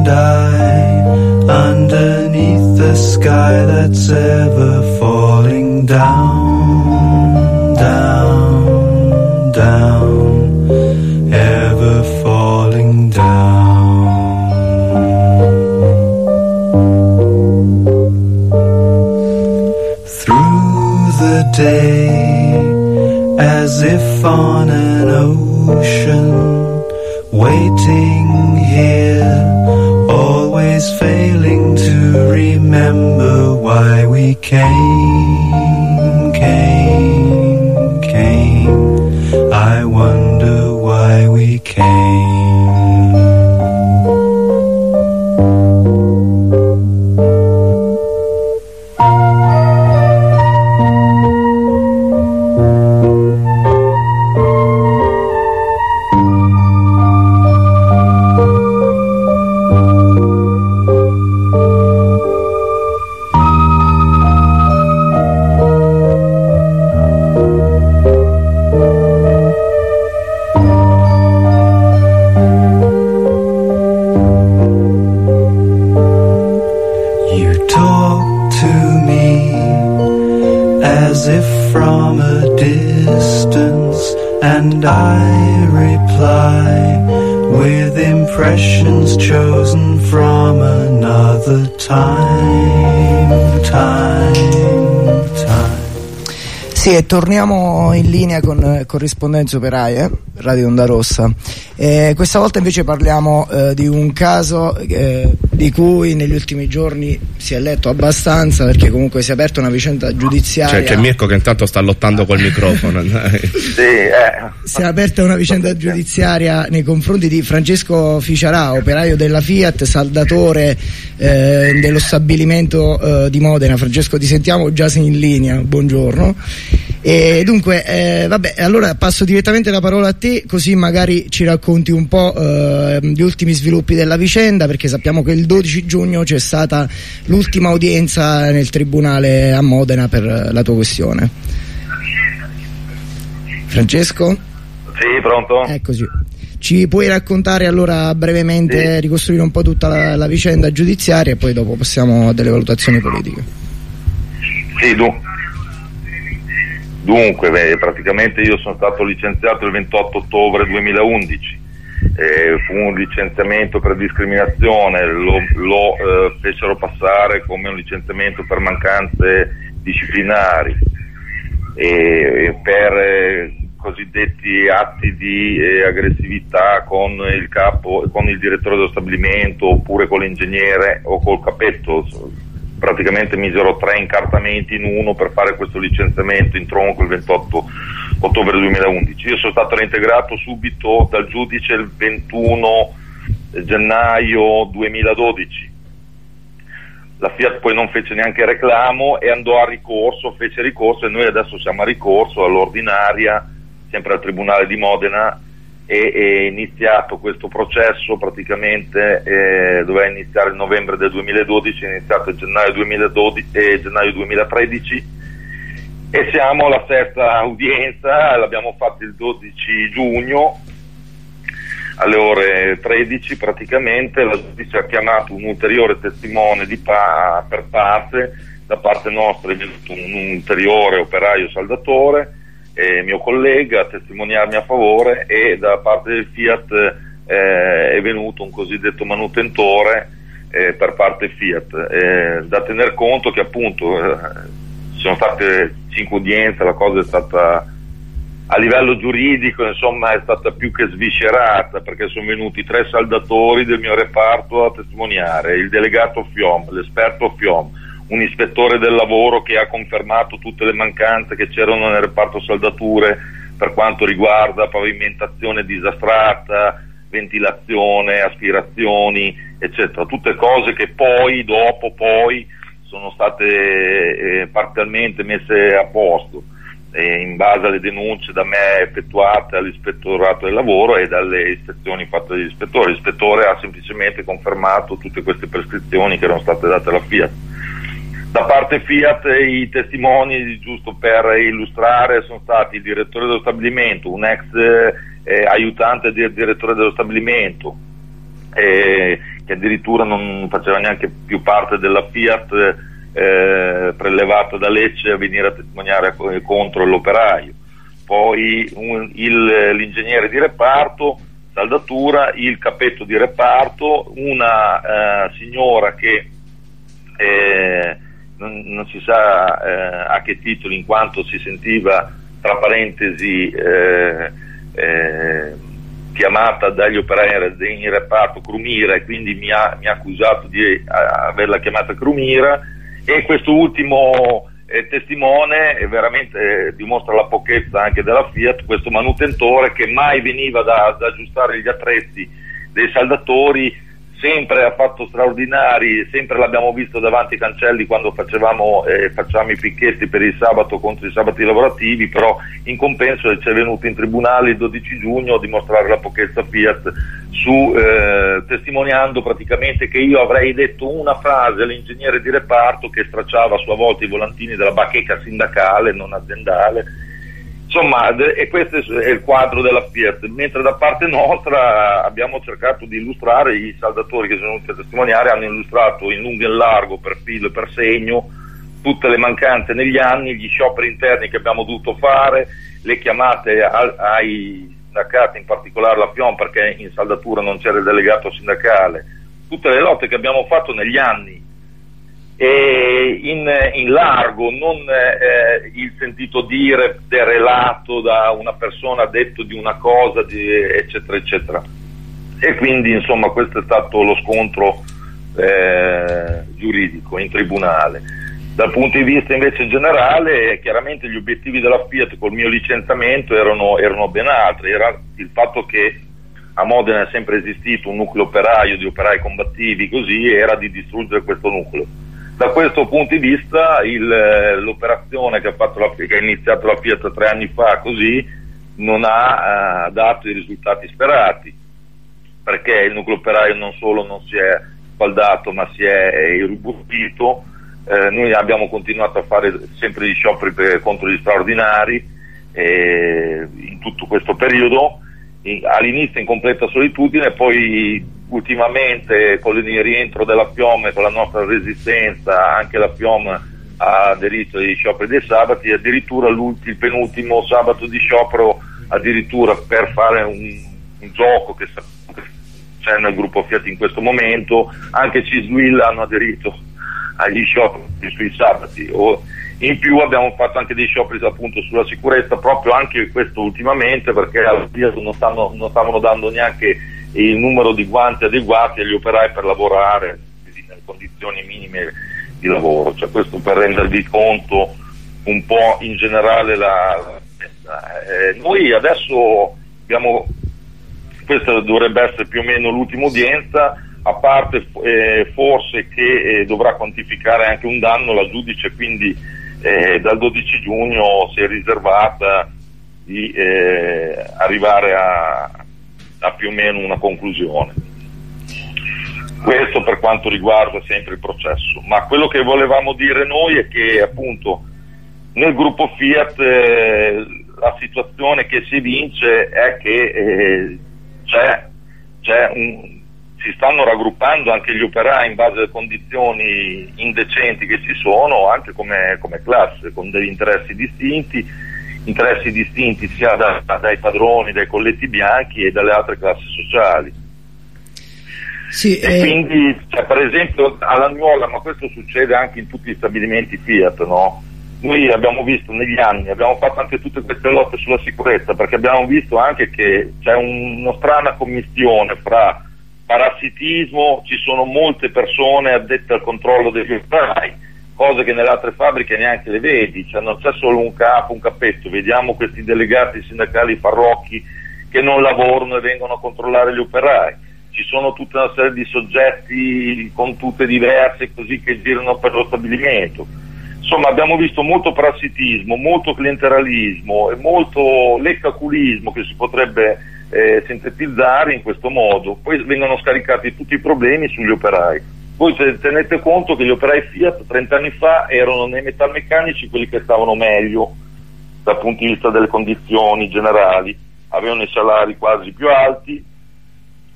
die underneath the sky that's ever falling down, down, down, ever falling down. Through the day, as if on an ocean, waiting here, always failing to remember why we came, came, came. I wonder why we came. And I reply with impressions chosen from another time, time, time. Sì, e torniamo in linea con eh, Corrispondenza Operaia, Radio Onda Rossa. Eh, questa volta invece parliamo eh, di un caso eh, di cui negli ultimi giorni si è letto abbastanza, perché comunque si è aperta una vicenda giudiziaria. Cioè, c'è Mirko che intanto sta lottando col microfono. Sì, eh. Si è aperta una vicenda giudiziaria nei confronti di Francesco Ficiarà, operaio della Fiat, saldatore eh, dello stabilimento eh, di Modena. Francesco, ti sentiamo già sei in linea, buongiorno. E dunque, eh, vabbè, allora passo direttamente la parola a te, così magari ci racconti un po' eh, gli ultimi sviluppi della vicenda, perché sappiamo che il dodici giugno c'è stata l'ultima udienza nel tribunale a Modena per la tua questione. Francesco? Sì, pronto? Eccoci. Ci puoi raccontare allora brevemente, sì, ricostruire un po' tutta la, la vicenda giudiziaria e poi dopo passiamo a delle valutazioni politiche. Sì, du- dunque, beh, praticamente io sono stato licenziato il ventotto ottobre duemilaundici, eh, fu un licenziamento per discriminazione, lo, lo eh, fecero passare come un licenziamento per mancanze disciplinari, e per eh, cosiddetti atti di eh, aggressività con il capo, con il direttore dello stabilimento oppure con l'ingegnere o col capetto. Praticamente misero tre incartamenti in uno per fare questo licenziamento in tronco il ventotto ottobre duemilaundici. Io sono stato reintegrato subito dal giudice il ventuno gennaio duemiladodici. La Fiat poi non fece neanche reclamo e andò a ricorso, fece ricorso e noi adesso siamo a ricorso all'ordinaria, sempre al Tribunale di Modena, e è iniziato questo processo praticamente, eh, doveva iniziare il novembre del duemiladodici, è iniziato il gennaio duemiladodici e gennaio duemilatredici e siamo alla sesta udienza, l'abbiamo fatta il dodici giugno alle ore tredici. Praticamente la giustizia ha chiamato un ulteriore testimone di pa- per parte, da parte nostra è venuto un ulteriore operaio saldatore, eh, mio collega, a testimoniarmi a favore, e da parte del Fiat eh, è venuto un cosiddetto manutentore eh, per parte Fiat. Eh, da tener conto che appunto eh, sono state cinque udienze, la cosa è stata a livello giuridico, insomma, è stata più che sviscerata, perché sono venuti tre saldatori del mio reparto a testimoniare, il delegato F I O M, l'esperto F I O M, un ispettore del lavoro che ha confermato tutte le mancanze che c'erano nel reparto saldature per quanto riguarda pavimentazione disastrata, ventilazione, aspirazioni, eccetera, tutte cose che poi dopo poi sono state eh, parzialmente messe a posto eh, in base alle denunce da me effettuate all'ispettorato del lavoro e dalle ispezioni fatte dagli ispettori. L'ispettore ha semplicemente confermato tutte queste prescrizioni che erano state date alla Fiat. Da parte Fiat i testimoni, giusto per illustrare, sono stati il direttore dello stabilimento, un ex eh, aiutante del direttore dello stabilimento, eh, che addirittura non faceva neanche più parte della Fiat, eh, prelevato da Lecce a venire a testimoniare contro l'operaio. Poi un, il, l'ingegnere di reparto, saldatura, il capetto di reparto, una eh, signora che eh, non, non si sa eh, a che titolo, in quanto si sentiva tra parentesi eh, eh, chiamata dagli operai in reparto Crumira, e quindi mi ha, mi ha accusato di eh, averla chiamata Crumira, e questo ultimo eh, testimone eh, veramente eh, dimostra la pochezza anche della Fiat, questo manutentore che mai veniva da, da aggiustare gli attrezzi dei saldatori, sempre ha fatto straordinari, sempre l'abbiamo visto davanti ai cancelli quando facevamo, eh, facciamo i picchetti per il sabato contro i sabati lavorativi, però in compenso ci è venuto in tribunale il dodici giugno a dimostrare la pochezza Fiat, su, eh, testimoniando praticamente che io avrei detto una frase all'ingegnere di reparto che stracciava a sua volta i volantini della bacheca sindacale, non aziendale. Insomma, e questo è il quadro della Fiat, mentre da parte nostra abbiamo cercato di illustrare, i saldatori che sono venuti a testimoniare hanno illustrato in lungo e in largo, per filo e per segno, tutte le mancanze negli anni, gli scioperi interni che abbiamo dovuto fare, le chiamate a, ai sindacati, in particolare la F I O M, perché in saldatura non c'era il delegato sindacale, tutte le lotte che abbiamo fatto negli anni, e in, in largo, non eh, il sentito dire derelato da una persona detto di una cosa, di, eccetera eccetera. E quindi insomma questo è stato lo scontro eh, giuridico in tribunale. Dal punto di vista invece generale, chiaramente gli obiettivi della Fiat col mio licenziamento erano, erano ben altri. Era il fatto che a Modena è sempre esistito un nucleo operaio di operai combattivi, così era di distruggere questo nucleo. Da questo punto di vista il, l'operazione che ha, fatto la, che ha iniziato la Fiat tre anni fa così non ha uh, dato i risultati sperati, perché il nucleo operaio non solo non si è scaldato ma si è irrobustito. Eh, noi abbiamo continuato a fare sempre gli scioperi per, contro gli straordinari eh, in tutto questo periodo, in, all'inizio in completa solitudine, poi ultimamente con il rientro della F I O M e con la nostra resistenza anche la F I O M ha aderito agli scioperi dei sabati, e addirittura il penultimo sabato di sciopero, addirittura per fare un, un gioco che c'è nel gruppo Fiat in questo momento, anche Ciswil hanno aderito agli scioperi sui sabati. O, in più abbiamo fatto anche dei scioperi appunto sulla sicurezza, proprio anche questo ultimamente, perché alla Fiat non, stanno, non stavano dando neanche il numero di guanti adeguati agli operai per lavorare nelle condizioni minime di lavoro. Cioè, questo per rendervi conto un po' in generale la, la eh, noi adesso abbiamo, questa dovrebbe essere più o meno l'ultima udienza, a parte eh, forse che eh, dovrà quantificare anche un danno la giudice, quindi eh, dal dodici giugno si è riservata di eh, arrivare a a più o meno una conclusione. Questo per quanto riguarda sempre il processo, ma quello che volevamo dire noi è che appunto nel gruppo Fiat eh, la situazione che si evince è che eh, c'è, c'è un, si stanno raggruppando anche gli operai in base alle condizioni indecenti che ci sono, anche come, come classe, con degli interessi distinti interessi distinti sia da, dai padroni, dai colletti bianchi e dalle altre classi sociali. Sì, e eh... quindi cioè, per esempio all'Agnuola, ma questo succede anche in tutti gli stabilimenti Fiat, no? Noi abbiamo visto negli anni, abbiamo fatto anche tutte queste lotte sulla sicurezza, perché abbiamo visto anche che c'è un, una strana commistione fra parassitismo, ci sono molte persone addette al controllo degli operai, cose che nelle altre fabbriche neanche le vedi, cioè non c'è solo un capo, un cappetto, vediamo questi delegati sindacali farlocchi che non lavorano e vengono a controllare gli operai, ci sono tutta una serie di soggetti con tutte diverse così che girano per lo stabilimento. Insomma abbiamo visto molto parassitismo, molto clienteralismo e molto leccaculismo che si potrebbe eh, sintetizzare in questo modo, poi vengono scaricati tutti i problemi sugli operai. Voi tenete conto che gli operai Fiat trenta anni fa erano nei metalmeccanici quelli che stavano meglio dal punto di vista delle condizioni generali, avevano i salari quasi più alti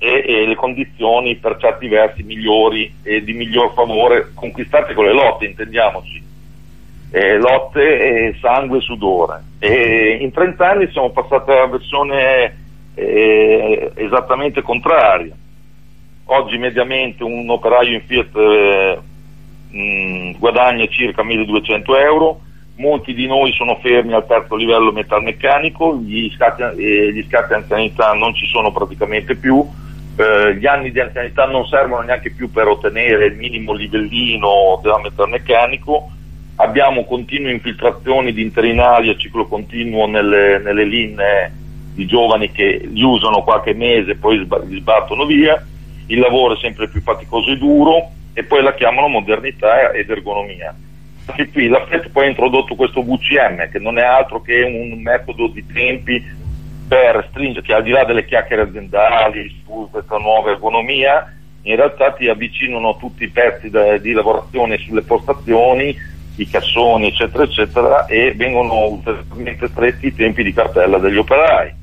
e, e le condizioni per certi versi migliori e di miglior favore, conquistate con le lotte, intendiamoci, eh, lotte e sangue e sudore. E in trenta anni siamo passati alla versione eh, esattamente contraria. Oggi mediamente un operaio in Fiat eh, mh, guadagna circa milleduecento euro, molti di noi sono fermi al terzo livello metalmeccanico, gli scatti, eh, gli scatti anzianità non ci sono praticamente più, eh, gli anni di anzianità non servono neanche più per ottenere il minimo livellino del metalmeccanico, abbiamo continue infiltrazioni di interinali a ciclo continuo nelle, nelle linee di giovani che li usano qualche mese e poi li sbattono via, il lavoro è sempre più faticoso e duro e poi la chiamano modernità ed ergonomia. Anche qui la Fiat poi ha introdotto questo V C M, che non è altro che un metodo di tempi per stringere, che al di là delle chiacchiere aziendali su questa nuova ergonomia, in realtà ti avvicinano tutti i pezzi de, di lavorazione sulle postazioni, i cassoni eccetera eccetera, e vengono ulteriormente stretti i tempi di cartella degli operai.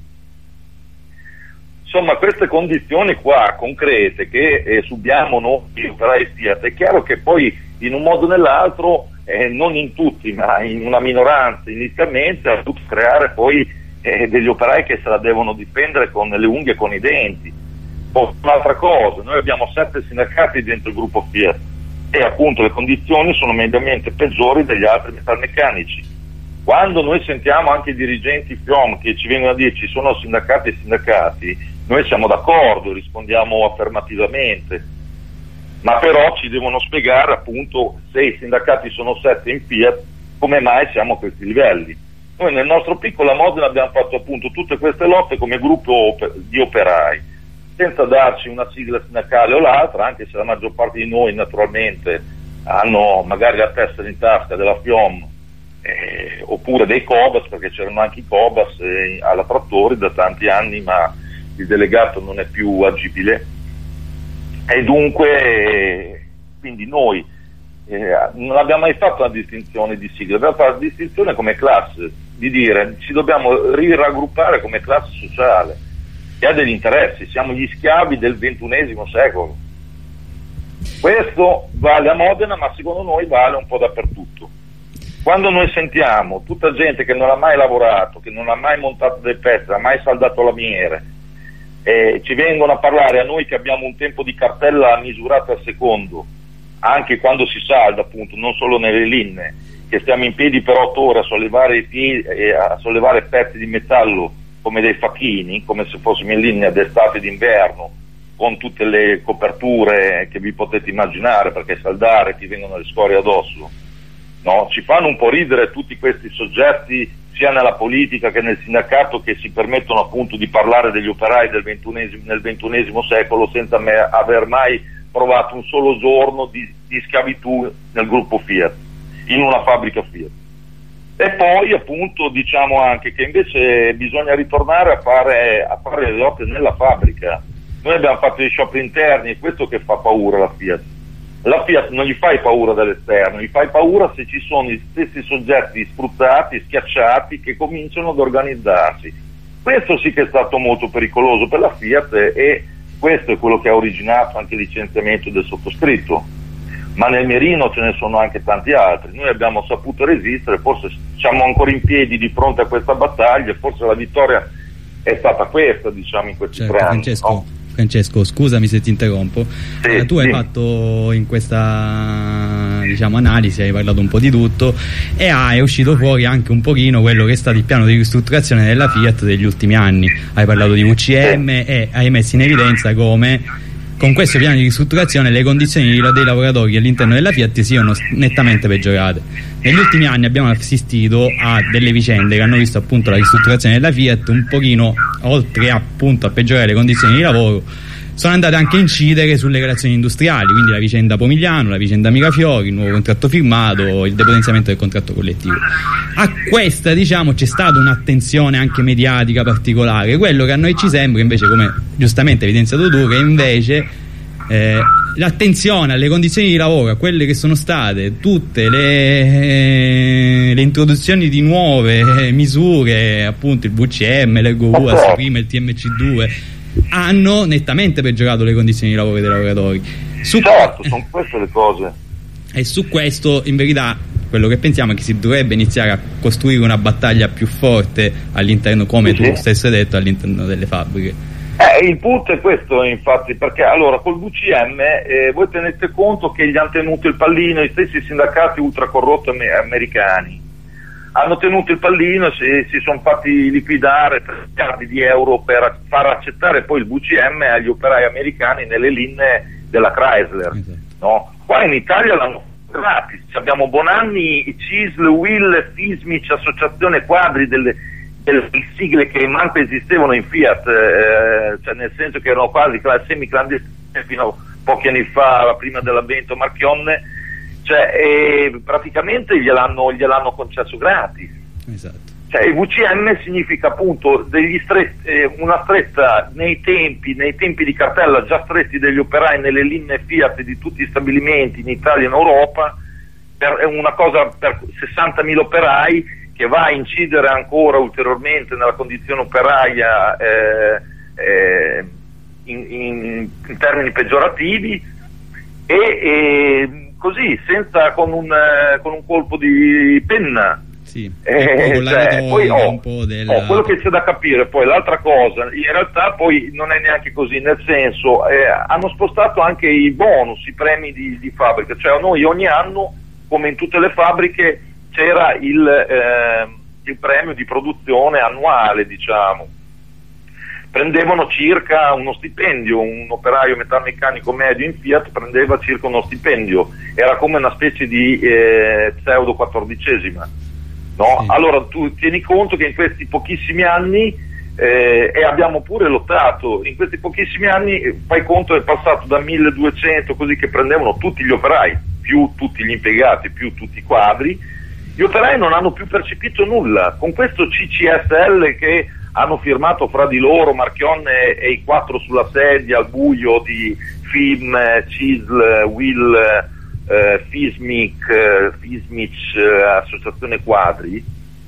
Insomma, queste condizioni qua concrete che eh, subiamo noi operai Fiat, è chiaro che poi in un modo o nell'altro, eh, non in tutti ma in una minoranza inizialmente, ha dovuto creare poi eh, degli operai che se la devono difendere con le unghie e con i denti. Poi un'altra cosa, noi abbiamo sette sindacati dentro il gruppo Fiat e appunto le condizioni sono mediamente peggiori degli altri metalmeccanici. Quando noi sentiamo anche i dirigenti F I O M che ci vengono a dire ci sono sindacati e sindacati, noi siamo d'accordo, rispondiamo affermativamente, ma però ci devono spiegare appunto, se i sindacati sono sette in Fiat, come mai siamo a questi livelli. Noi nel nostro piccolo Modena abbiamo fatto appunto tutte queste lotte come gruppo di operai, senza darci una sigla sindacale o l'altra, anche se la maggior parte di noi naturalmente hanno magari la tessera in tasca della F I O M eh, oppure dei Cobas, perché c'erano anche i Cobas eh, alla Trattori da tanti anni, ma il delegato non è più agibile e dunque quindi noi eh, non abbiamo mai fatto una distinzione di sigla, abbiamo fatto una distinzione come classe, di dire ci dobbiamo riraggruppare come classe sociale che ha degli interessi, siamo gli schiavi del ventunesimo secolo. Questo vale a Modena, ma secondo noi vale un po' dappertutto. Quando noi sentiamo tutta gente che non ha mai lavorato, che non ha mai montato dei pezzi, non ha mai saldato lamiere, eh, ci vengono a parlare a noi che abbiamo un tempo di cartella misurato al secondo, anche quando si salda appunto, non solo nelle linee, che stiamo in piedi per otto ore a sollevare i piedi, eh, a sollevare pezzi di metallo come dei facchini, come se fossimo in linea d'estate e d'inverno, con tutte le coperture che vi potete immaginare, perché saldare ti vengono le scorie addosso, no? Ci fanno un po' ridere tutti questi soggetti sia nella politica che nel sindacato che si permettono appunto di parlare degli operai del ventunesimo, nel ventunesimo secolo senza me, aver mai provato un solo giorno di, di schiavitù nel gruppo Fiat, in una fabbrica Fiat. E poi appunto diciamo anche che invece bisogna ritornare a fare, a fare le lotte nella fabbrica. Noi abbiamo fatto dei shop interni, è questo che fa paura la Fiat. La Fiat non gli fai paura dall'esterno, gli fai paura se ci sono gli stessi soggetti sfruttati, schiacciati, che cominciano ad organizzarsi. Questo sì che è stato molto pericoloso per la Fiat e questo è quello che ha originato anche il licenziamento del sottoscritto. Ma nel mirino ce ne sono anche tanti altri. Noi abbiamo saputo resistere, forse siamo ancora in piedi di fronte a questa battaglia, forse la vittoria è stata questa, diciamo, in questi certo, tre anni. Francesco. No? Francesco, scusami se ti interrompo. Sì, eh, tu hai sì. fatto in questa diciamo analisi, hai parlato un po' di tutto e ah, è uscito fuori anche un pochino quello che è stato il piano di ristrutturazione della Fiat degli ultimi anni. Hai parlato di V C M sì. e hai messo in evidenza come con questo piano di ristrutturazione le condizioni dei lavoratori all'interno della Fiat siano nettamente peggiorate. Negli ultimi anni abbiamo assistito a delle vicende che hanno visto appunto la ristrutturazione della Fiat un pochino, oltre appunto a peggiorare le condizioni di lavoro, sono andate anche a incidere sulle relazioni industriali, quindi la vicenda Pomigliano, la vicenda Mirafiori, il nuovo contratto firmato, il depotenziamento del contratto collettivo. A questa diciamo c'è stata un'attenzione anche mediatica particolare, quello che a noi ci sembra invece, come giustamente evidenziato tu, che invece eh, l'attenzione alle condizioni di lavoro, a quelle che sono state tutte le, eh, le introduzioni di nuove eh, misure, appunto il V C M, l'Ergo U A S, prima il T M C due, hanno nettamente peggiorato le condizioni di lavoro dei lavoratori. Su certo, sono queste le cose. E su questo, in verità, quello che pensiamo è che si dovrebbe iniziare a costruire una battaglia più forte all'interno, come sì, tu sì. stesso hai detto, all'interno delle fabbriche. Eh, il punto è questo, infatti, perché allora col V C M eh, voi tenete conto che gli hanno tenuto il pallino i stessi sindacati ultracorrotti americani. Hanno tenuto il pallino e si, si sono fatti liquidare tre miliardi di euro per far accettare poi il V C M agli operai americani nelle linee della Chrysler. Esatto. No? Qua in Italia l'hanno fatto gratis, abbiamo Bonanni, C I S L, W I L, Fismic, Associazione Quadri, delle, delle sigle che manco esistevano in Fiat, eh, cioè nel senso che erano quasi semi-clandestine fino a pochi anni fa, prima dell'avvento Marchionne. Cioè, eh, praticamente gliel'hanno, gliel'hanno concesso gratis. Esatto. Cioè, il V C M significa appunto degli stretti, eh, una stretta nei tempi, nei tempi di cartella già stretti degli operai nelle linee Fiat di tutti gli stabilimenti in Italia e in Europa, per, è una cosa per sessantamila operai che va a incidere ancora ulteriormente nella condizione operaia eh, eh, in, in, in termini peggiorativi e, e così, senza con un, eh, con un colpo di penna. Sì, eh, cioè, poi oh, un po' della... oh, quello che c'è da capire poi, l'altra cosa, in realtà poi non è neanche così, nel senso, eh, hanno spostato anche i bonus, i premi di, di fabbrica, cioè noi ogni anno, come in tutte le fabbriche, c'era il, eh, il premio di produzione annuale, diciamo. Prendevano circa uno stipendio, un operaio metalmeccanico medio in Fiat prendeva circa uno stipendio, era come una specie di eh, pseudo quattordicesima, no? Sì. Allora tu tieni conto che in questi pochissimi anni, eh, e abbiamo pure lottato, in questi pochissimi anni fai conto è passato da milleduecento così che prendevano tutti gli operai, più tutti gli impiegati, più tutti i quadri, gli operai non hanno più percepito nulla, con questo C C S L che hanno firmato fra di loro Marchionne e i quattro sulla sedia al buio di F I M, C I S L, W I L, eh, Fismic, eh, Fismic, eh, Associazione Quadri,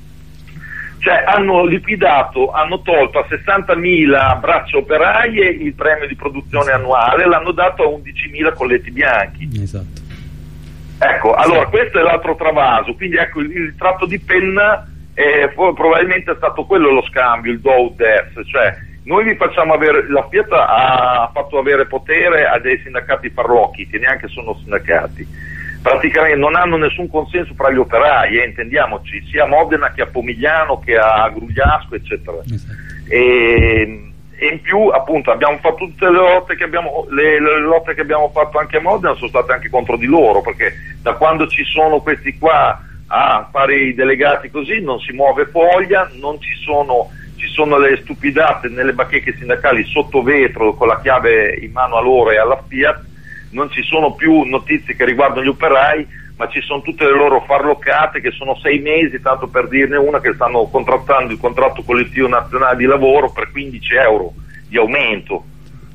cioè hanno liquidato, hanno tolto a sessantamila braccia operaie il premio di produzione annuale, l'hanno dato a undicimila colletti bianchi. Esatto. Ecco, allora questo è l'altro travaso, quindi ecco il, il tratto di penna Eh, probabilmente è stato quello lo scambio, il do or des, cioè noi vi facciamo avere, la Fiat ha fatto avere potere a dei sindacati farlocchi che neanche sono sindacati, praticamente non hanno nessun consenso fra gli operai, eh, intendiamoci, sia a Modena che a Pomigliano che a Grugliasco eccetera. Esatto. e, e in più appunto abbiamo fatto tutte le lotte che abbiamo le, le lotte che abbiamo fatto anche a Modena sono state anche contro di loro, perché da quando ci sono questi qua a fare i delegati così non si muove foglia, non ci sono, ci sono le stupidate nelle bacheche sindacali sotto vetro con la chiave in mano a loro e alla Fiat, non ci sono più notizie che riguardano gli operai, ma ci sono tutte le loro farlocate che sono sei mesi, tanto per dirne una, che stanno contrattando il contratto collettivo nazionale di lavoro per quindici euro di aumento.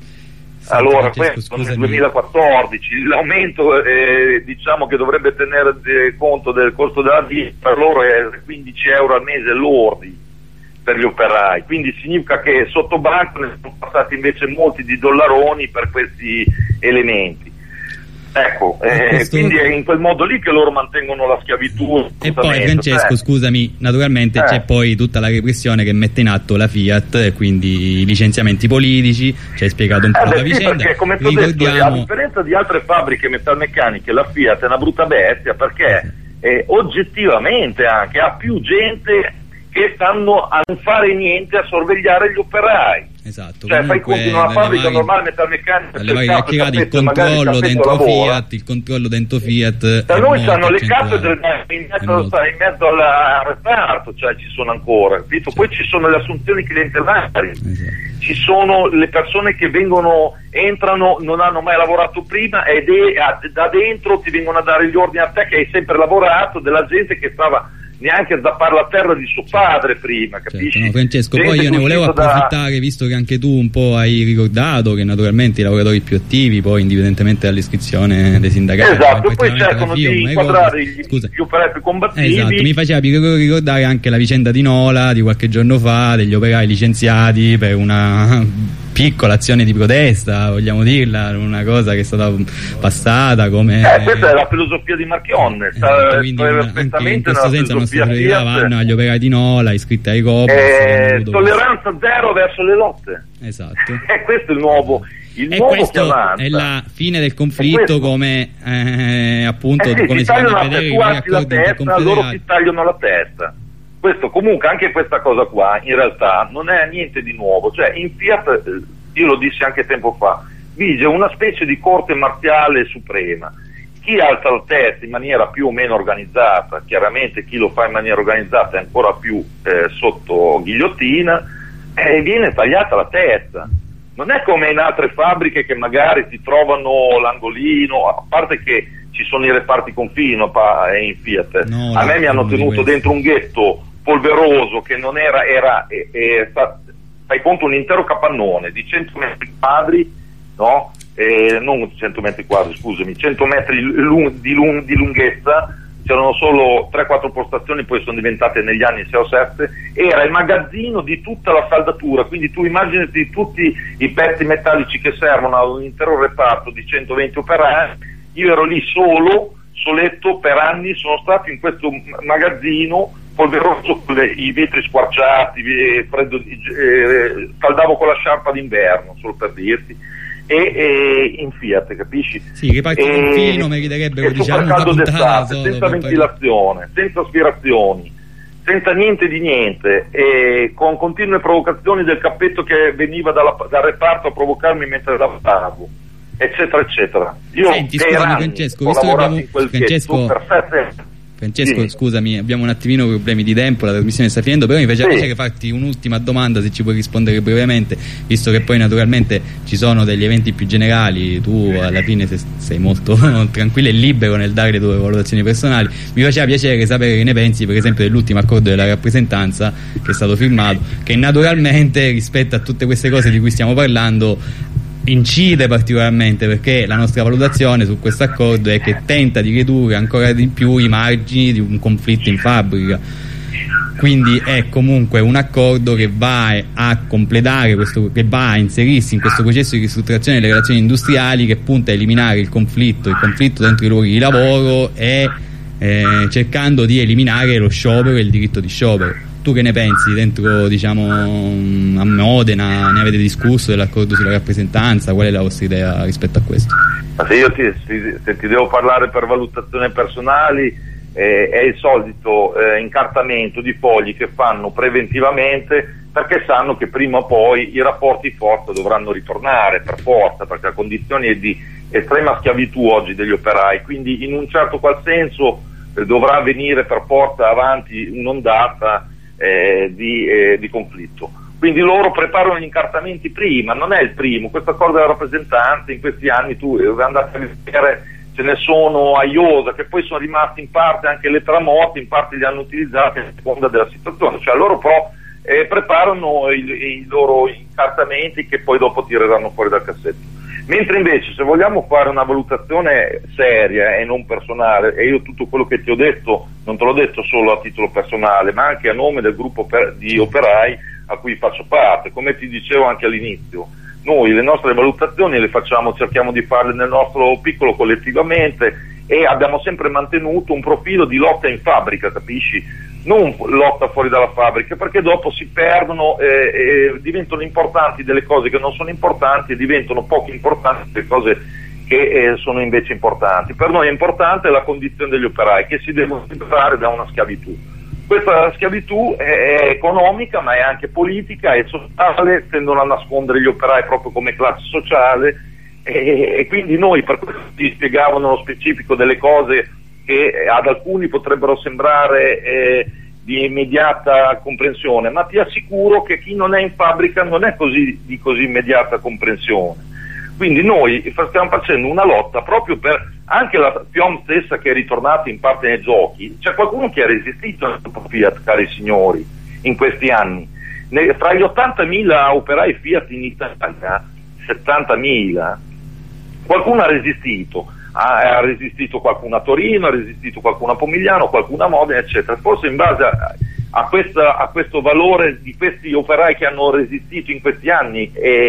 Allora, questo nel duemilaquattordici l'aumento eh, diciamo che dovrebbe tenere eh, conto del costo della vita, per loro è quindici euro al mese lordi per gli operai, quindi significa che sotto banco ne sono passati invece molti di dollaroni per questi elementi. Ecco, eh, questo... quindi è in quel modo lì che loro mantengono la schiavitù. E poi Francesco, eh. scusami, naturalmente eh. c'è poi tutta la repressione che mette in atto la Fiat, quindi i licenziamenti politici, ci hai spiegato un po' eh, la beh, vicenda. Sì, perché come ti ho Ricordiamo... detto, a differenza di altre fabbriche metalmeccaniche, la Fiat è una brutta bestia perché eh, oggettivamente anche ha più gente che stanno a non fare niente a sorvegliare gli operai. Esatto, cioè fai conto in una fabbrica vari, normale metalmeccanica alle varie chiacchierate, il controllo dentro lavora. Fiat, il controllo dentro Fiat da noi stanno le cattedre in mezzo, in mezzo al reparto, cioè ci sono ancora, sì. Poi ci sono le assunzioni clientelari, esatto. Ci sono le persone che vengono, entrano, non hanno mai lavorato prima e da dentro ti vengono a dare gli ordini a te che hai sempre lavorato, della gente che stava neanche a zappare la terra di suo padre prima, capisci? Certo, no, Francesco, gente poi io ne volevo approfittare da... visto che anche tu un po' hai ricordato che naturalmente i lavoratori più attivi poi indipendentemente dall'iscrizione dei sindacati, esatto, poi cercano di inquadrare gli, gli operai più combattivi. Esatto, mi facevi ricordare anche la vicenda di Nola di qualche giorno fa, degli operai licenziati per una piccola azione di protesta, vogliamo dirla, una cosa che è stata passata come... Eh, questa è la filosofia di Marchionne, sta eh, quindi anche in questo senso la nostra priorità Fiat, vanno agli operai di Nola, iscritti ai Coop. Eh, tolleranza zero verso le lotte. Esatto. E questo è il nuovo... Il e nuovo questo è la fine del conflitto, come eh, appunto eh sì, come si si tagliano fa a vedere tuarsi la testa, loro si tagliano la testa. Questo comunque, anche questa cosa qua in realtà non è niente di nuovo, cioè in Fiat, io lo dissi anche tempo fa, vige una specie di corte marziale suprema. Chi alza la testa in maniera più o meno organizzata, chiaramente chi lo fa in maniera organizzata è ancora più eh, sotto ghigliottina, e eh, viene tagliata la testa. Non è come in altre fabbriche che magari ti trovano l'angolino, a parte che ci sono i reparti confino in Fiat. No, a me mi hanno tenuto dentro un ghetto polveroso che non era, era e, e, fai conto un intero capannone di cento metri quadri, no? Eh, non cento metri quadri, scusami, cento metri lung, di, lung, di lunghezza, c'erano solo tre quattro postazioni, poi sono diventate negli anni sei o sette, era il magazzino di tutta la saldatura, quindi tu immaginati tutti i pezzi metallici che servono a un intero reparto di centoventi operai. Io ero lì solo, soletto, per anni sono stato in questo magazzino polveroso con le, i vetri squarciati, eh, freddo, eh, scaldavo con la sciarpa d'inverno, solo per dirti. E, e in Fiat, capisci? Sì, che parti confino meriterebbero, diciamo, una puntata senza ventilazione, senza aspirazioni, senza niente di niente, e con continue provocazioni del cappetto che veniva dalla, dal reparto a provocarmi mentre lavoravo, eccetera eccetera. Io Senti, scusami Francesco, visto che abbiamo Francesco per sette Francesco, sì. Scusami, abbiamo un attimino problemi di tempo, la trasmissione sta finendo, però mi piace sì. piacere farti un'ultima domanda, se ci puoi rispondere brevemente, visto che poi naturalmente ci sono degli eventi più generali, tu alla fine sei molto tranquillo e libero nel dare le tue valutazioni personali. Mi faceva piacere sapere che ne pensi, per esempio, dell'ultimo accordo della rappresentanza che è stato firmato, che naturalmente rispetto a tutte queste cose di cui stiamo parlando incide particolarmente, perché la nostra valutazione su questo accordo è che tenta di ridurre ancora di più i margini di un conflitto in fabbrica, quindi è comunque un accordo che va a completare questo, che va a inserirsi in questo processo di ristrutturazione delle relazioni industriali, che punta a eliminare il conflitto il conflitto dentro i luoghi di lavoro e eh, cercando di eliminare lo sciopero e il diritto di sciopero. Tu che ne pensi dentro, diciamo, a Modena? Ne avete discusso dell'accordo sulla rappresentanza? Qual è la vostra idea rispetto a questo? Ma se io ti, se ti devo parlare per valutazioni personali, eh, è il solito eh, incartamento di fogli che fanno preventivamente, perché sanno che prima o poi i rapporti di forza dovranno ritornare per forza, perché la condizione è di estrema schiavitù oggi degli operai, quindi in un certo qual senso eh, dovrà venire per forza avanti un'ondata Eh, di, eh, di conflitto. Quindi loro preparano gli incartamenti prima, non è il primo, questo accordo della rappresentanza in questi anni tu eh, andate a vedere, ce ne sono a Iosa che poi sono rimasti in parte anche le tramote, in parte li hanno utilizzati a seconda della situazione, cioè loro però eh, preparano i, i loro incartamenti che poi dopo tireranno fuori dal cassetto. Mentre invece se vogliamo fare una valutazione seria e non personale, e io tutto quello che ti ho detto non te l'ho detto solo a titolo personale, ma anche a nome del gruppo per, di operai a cui faccio parte, come ti dicevo anche all'inizio, noi le nostre valutazioni le facciamo, cerchiamo di farle nel nostro piccolo collettivamente, e abbiamo sempre mantenuto un profilo di lotta in fabbrica, capisci? Non lotta fuori dalla fabbrica, perché dopo si perdono eh, e diventano importanti delle cose che non sono importanti e diventano poco importanti delle cose che eh, sono invece importanti. Per noi è importante la condizione degli operai, che si devono liberare da una schiavitù. Questa schiavitù è, è economica, ma è anche politica e sociale, tendono a nascondere gli operai proprio come classe sociale, e, e quindi noi, per questo ti spiegavo nello specifico delle cose che ad alcuni potrebbero sembrare eh, di immediata comprensione, ma ti assicuro che chi non è in fabbrica non è così di così immediata comprensione. Quindi noi stiamo facendo una lotta proprio per anche la P O M stessa, che è ritornata in parte nei giochi. C'è qualcuno che ha resistito al Fiat, cari signori, in questi anni. Ne, fra gli ottantamila operai Fiat in Italia, settantamila, qualcuno ha resistito. Ha resistito qualcuno a Torino, ha resistito qualcuno a Pomigliano, qualcuno a Modena, eccetera. Forse in base a, a, questa, a questo valore di questi operai che hanno resistito in questi anni e,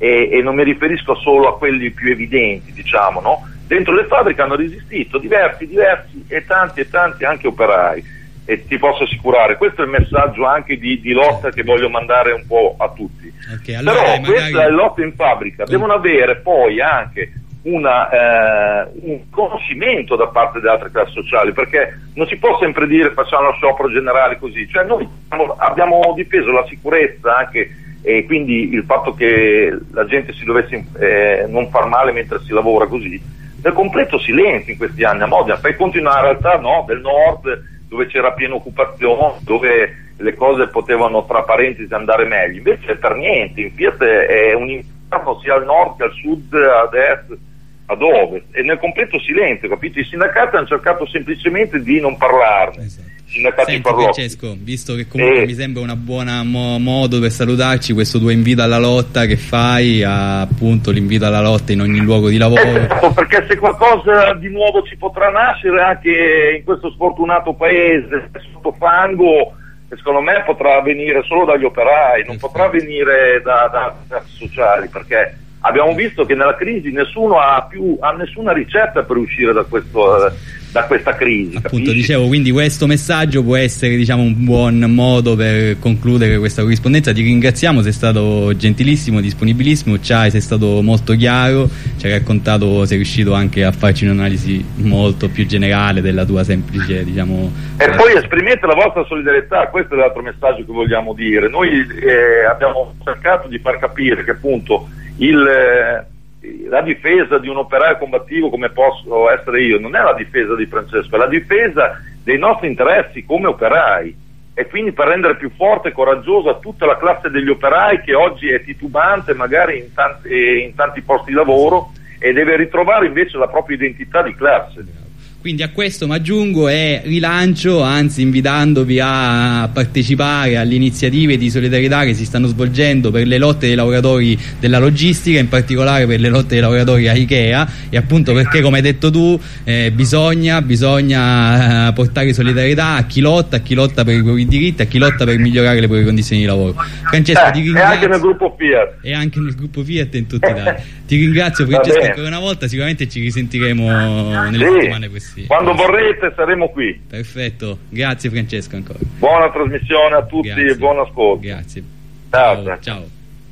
e, e non mi riferisco solo a quelli più evidenti, diciamo, no? Dentro le fabbriche hanno resistito diversi, diversi e tanti e tanti anche operai, e ti posso assicurare, questo è il messaggio anche di, di lotta che voglio mandare un po' a tutti. Okay, allora, però magari... questa è la lotta in fabbrica, devono avere poi anche una, eh, un conoscimento da parte delle altre classi sociali, perché non si può sempre dire facciamo lo sciopero generale così, cioè noi abbiamo, abbiamo difeso la sicurezza anche, e quindi il fatto che la gente si dovesse eh, non far male mentre si lavora così, nel completo silenzio in questi anni a Modena. Fai conto in una realtà, no, del nord, dove c'era piena occupazione, dove le cose potevano tra parentesi andare meglio, invece per niente, in Fiat è un inferno sia al nord che al sud, ad est, ad ovest, e nel completo silenzio, capito? I sindacati hanno cercato semplicemente di non parlarne. Esatto. Sindacati Senti Francesco, visto che comunque eh. mi sembra una buona mo- modo per salutarci questo tuo invito alla lotta che fai, a, appunto l'invito alla lotta in ogni luogo di lavoro. Esatto, perché se qualcosa di nuovo ci potrà nascere anche in questo sfortunato paese sotto fango, secondo me potrà venire solo dagli operai, non potrà venire da, da classi sociali, perché abbiamo visto che nella crisi nessuno ha più ha nessuna ricetta per uscire da questo eh, da questa crisi. Appunto, capisci? dicevo, quindi questo messaggio può essere, diciamo, un buon modo per concludere questa corrispondenza. Ti ringraziamo, sei stato gentilissimo, disponibilissimo, Ciai, sei stato molto chiaro, ci hai raccontato, sei riuscito anche a farci un'analisi molto più generale della tua semplice, diciamo... E eh, poi esprimete la vostra solidarietà, questo è l'altro messaggio che vogliamo dire. Noi eh, abbiamo cercato di far capire che appunto il... Eh, la difesa di un operaio combattivo come posso essere io non è la difesa di Francesco, è la difesa dei nostri interessi come operai, e quindi per rendere più forte e coraggiosa tutta la classe degli operai che oggi è titubante magari in tanti, in tanti posti di lavoro e deve ritrovare invece la propria identità di classe. Quindi a questo mi aggiungo e rilancio, anzi invitandovi a partecipare alle iniziative di solidarietà che si stanno svolgendo per le lotte dei lavoratori della logistica, in particolare per le lotte dei lavoratori a Ikea, e appunto perché, come hai detto tu, eh, bisogna, bisogna eh, portare solidarietà a chi lotta, a chi lotta per i propri diritti, a chi lotta per migliorare le proprie condizioni di lavoro. Francesco, eh, ti ringrazio. E anche nel gruppo Fiat. E anche nel gruppo Fiat e in tutta Italia. Ti ringrazio Francesco ancora una volta, sicuramente ci risentiremo nelle sì. settimane queste. Quando vorrete saremo qui. Perfetto, grazie Francesco ancora. Buona trasmissione a tutti Grazie. e buon ascolto. Grazie. Ciao. Ciao. Ciao.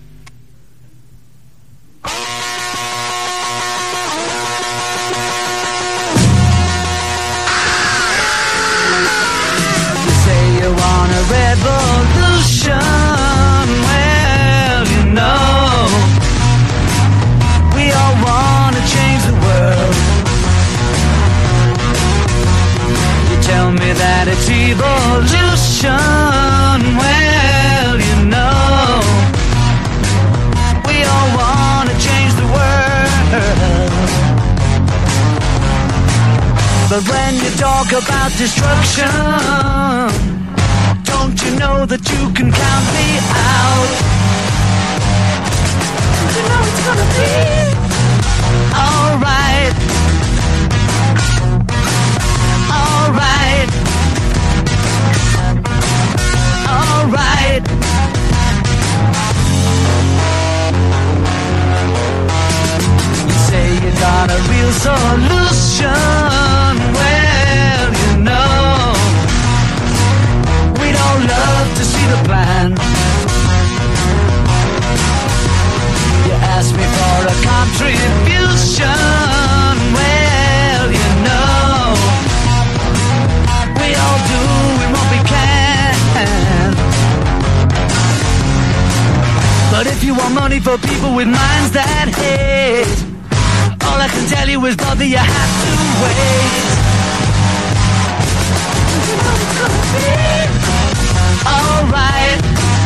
You say you want a revolution, well, you know, we all want to change the world. Tell me that it's evolution, well, you know, we all want to change the world. But when you talk about destruction, don't you know that you can count me out? Don't you know it's gonna be alright? Alright, alright. You say you got a real solution, well, you know, we'd all love to see the plan. You ask me for a contribution, well, you know, we all do what we can. But if you want money for people with minds that hate, all I can tell you is, brother, you have to wait. You know it's gonna be alright.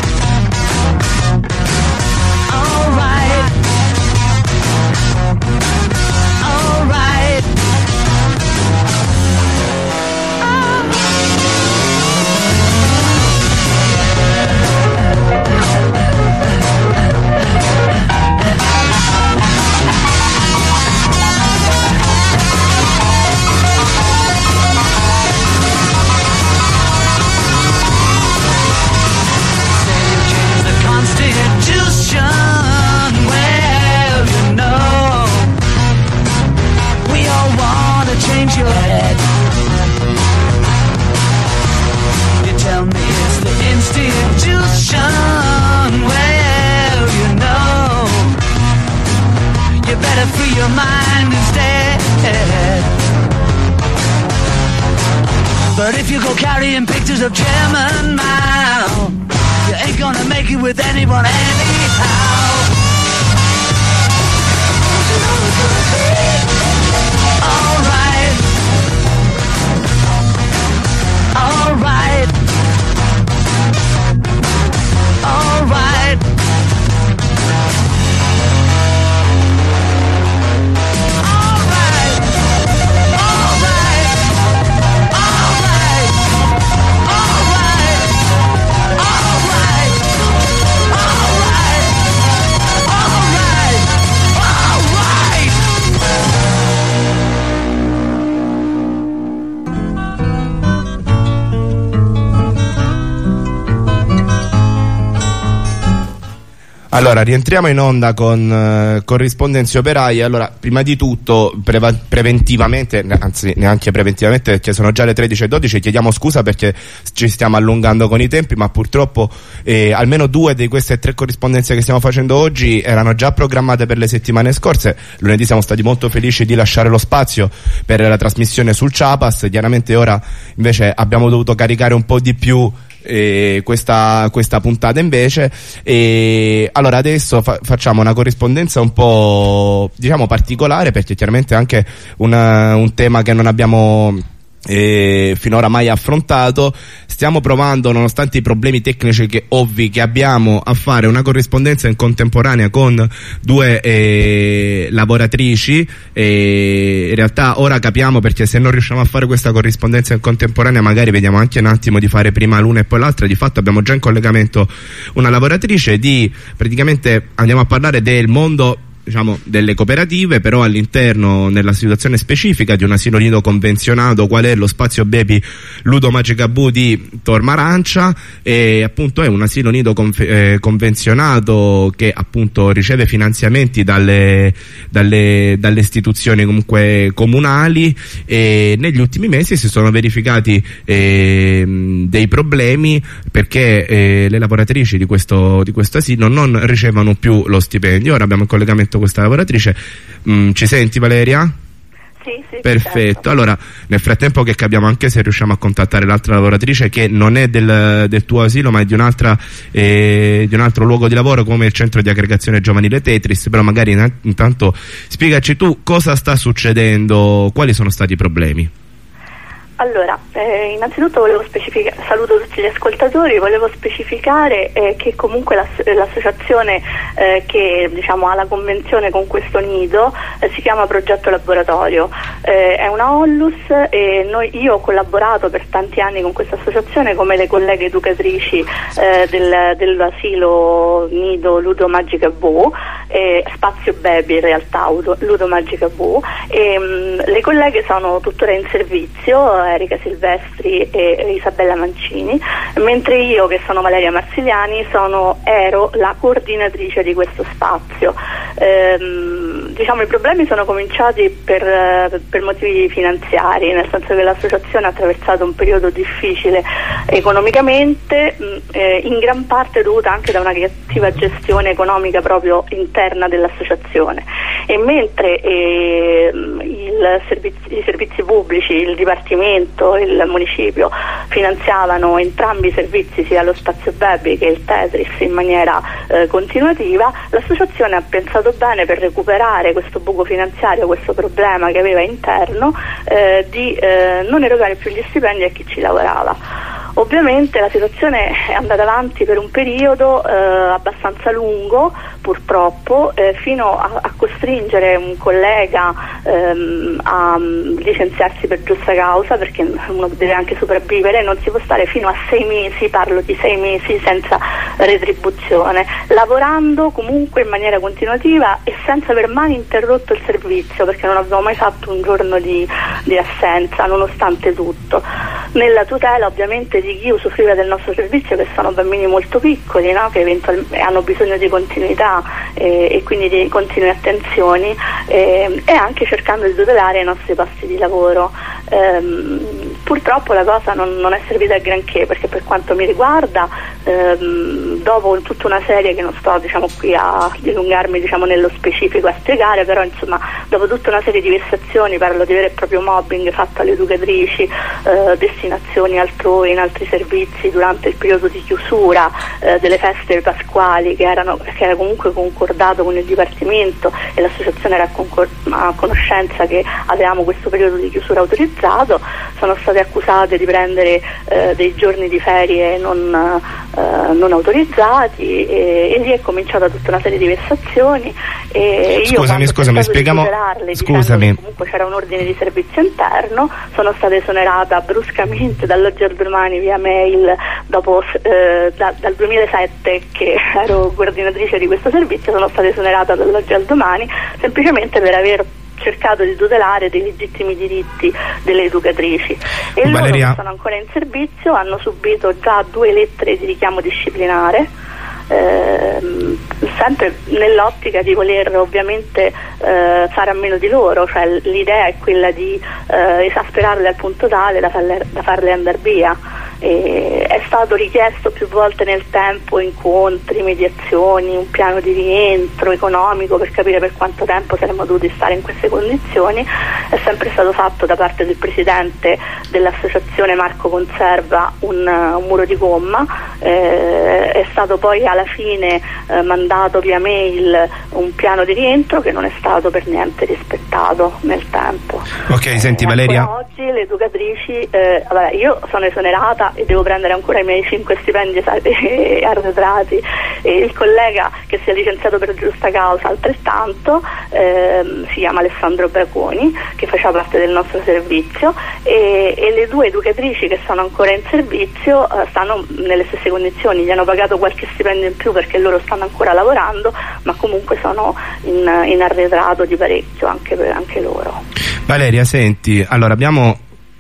Alright. Alright. But if you go carrying pictures of Chairman Mao, you ain't gonna make it with anyone anyhow. Alright, alright, alright. Allora, rientriamo in onda con uh, Corrispondenze Operaie. Allora, prima di tutto, preva- preventivamente, anzi neanche preventivamente, perché sono già le tredici e dodici, chiediamo scusa perché ci stiamo allungando con i tempi, ma purtroppo eh, almeno due di queste tre corrispondenze che stiamo facendo oggi erano già programmate per le settimane scorse. Lunedì siamo stati molto felici di lasciare lo spazio per la trasmissione sul Chiapas, chiaramente ora invece abbiamo dovuto caricare un po' di più E questa, questa puntata invece. E allora adesso fa, facciamo una corrispondenza un po', diciamo, particolare, perché chiaramente è anche una, un tema che non abbiamo eh, finora mai affrontato. Stiamo provando, nonostante i problemi tecnici che, ovvi che abbiamo, a fare una corrispondenza in contemporanea con due eh, lavoratrici. E in realtà ora capiamo, perché se non riusciamo a fare questa corrispondenza in contemporanea magari vediamo anche un attimo di fare prima l'una e poi l'altra. Di fatto abbiamo già in collegamento una lavoratrice. Di praticamente andiamo a parlare del mondo, diciamo, delle cooperative, però all'interno, nella situazione specifica di un asilo nido convenzionato qual è lo Spazio Baby Ludo Magicabù di Tormarancia. E appunto è un asilo nido conf- eh, convenzionato che appunto riceve finanziamenti dalle, dalle, dalle istituzioni comunque comunali, e negli ultimi mesi si sono verificati eh, dei problemi perché eh, le lavoratrici di questo, di questo asilo non ricevono più lo stipendio. Ora abbiamo in collegamento questa lavoratrice. Mm, ci senti, Valeria? Sì, sì. Perfetto. Certo. Allora, nel frattempo che capiamo anche se riusciamo a contattare l'altra lavoratrice, che non è del, del tuo asilo ma è di un'altra eh, di un altro luogo di lavoro come il centro di aggregazione giovanile Tetris, però magari intanto spiegaci tu cosa sta succedendo, quali sono stati i problemi. Allora, eh, innanzitutto volevo specificare, saluto tutti gli ascoltatori, volevo specificare eh, che comunque l'ass- l'associazione eh, che diciamo ha la convenzione con questo nido eh, si chiama Progetto Laboratorio, eh, è una Onlus, e noi, io ho collaborato per tanti anni con questa associazione come le colleghe educatrici eh, del, dell'asilo nido Ludo Magicabù, eh, Spazio Baby in realtà Ludo, Ludo Magicabù, e mh, le colleghe sono tuttora in servizio, Erika Silvestri e Isabella Mancini, mentre io, che sono Valeria Marsiliani, sono, ero la coordinatrice di questo spazio. Ehm, diciamo i problemi sono cominciati per, per motivi finanziari, nel senso che l'associazione ha attraversato un periodo difficile economicamente, mh, eh, in gran parte dovuta anche da una cattiva gestione economica proprio interna dell'associazione, e mentre eh, il servizi, i servizi pubblici, il Dipartimento, il municipio finanziavano entrambi i servizi, sia lo Spazio Baby che il Tetris, in maniera eh, continuativa, l'associazione ha pensato bene, per recuperare questo buco finanziario, questo problema che aveva interno, eh, di eh, non erogare più gli stipendi a chi ci lavorava. Ovviamente la situazione è andata avanti per un periodo eh, abbastanza lungo, purtroppo, eh, fino a, a costringere un collega ehm, a um, licenziarsi per giusta causa, perché uno deve anche sopravvivere, non si può stare fino a sei mesi, parlo di sei mesi senza retribuzione, lavorando comunque in maniera continuativa e senza aver mai interrotto il servizio, perché non abbiamo mai fatto un giorno di, di assenza, nonostante tutto, nella tutela ovviamente di chi usufruiva del nostro servizio, che sono bambini molto piccoli, no? Che eventualmente hanno bisogno di continuità eh, e quindi di continue attenzioni, eh, e anche cercando di tutelare i nostri posti di lavoro. Ehm, Purtroppo la cosa non, non è servita a granché, perché per quanto mi riguarda, ehm, dopo tutta una serie che non sto diciamo qui a dilungarmi diciamo nello specifico a spiegare, però insomma dopo tutta una serie di vessazioni, parlo di vero e proprio mobbing fatto alle educatrici, eh, destinazioni altrui in altri servizi durante il periodo di chiusura, eh, delle feste pasquali che erano che era comunque concordato con il Dipartimento e l'associazione era a conoscenza che avevamo questo periodo di chiusura autorizzato, sono state accusate di prendere eh, dei giorni di ferie non, eh, non autorizzati e, e lì è cominciata tutta una serie di vessazioni e scusami io scusami spieghiamo scusami comunque c'era un ordine di servizio interno, sono stata esonerata bruscamente dall'oggi al domani via mail dopo eh, da, dal duemilasette che ero coordinatrice di questo servizio, sono stata esonerata dall'oggi al domani semplicemente per aver cercato di tutelare dei legittimi diritti delle educatrici e Valeria. loro che sono ancora in servizio hanno subito già due lettere di richiamo disciplinare, ehm, sempre nell'ottica di voler ovviamente eh, fare a meno di loro, cioè l'idea è quella di eh, esasperarle al punto tale da farle, da farle andare via. E è stato richiesto più volte nel tempo incontri, mediazioni, un piano di rientro economico per capire per quanto tempo saremmo dovuti stare in queste condizioni, è sempre stato fatto da parte del presidente dell'associazione Marco Conserva un, un muro di gomma, eh, è stato poi alla fine eh, mandato via mail un piano di rientro che non è stato per niente rispettato nel tempo. Ok, senti eh, Valeria. Oggi le educatrici, eh, vabbè, io sono esonerata e devo prendere ancora i miei cinque stipendi arretrati e il collega che si è licenziato per giusta causa altrettanto, ehm, si chiama Alessandro Braconi, che faceva parte del nostro servizio e, e le due educatrici che sono ancora in servizio eh, stanno nelle stesse condizioni, gli hanno pagato qualche stipendio in più perché loro stanno ancora lavorando, ma comunque sono in, in arretrato di parecchio anche, per, anche loro. Valeria, senti, allora abbiamo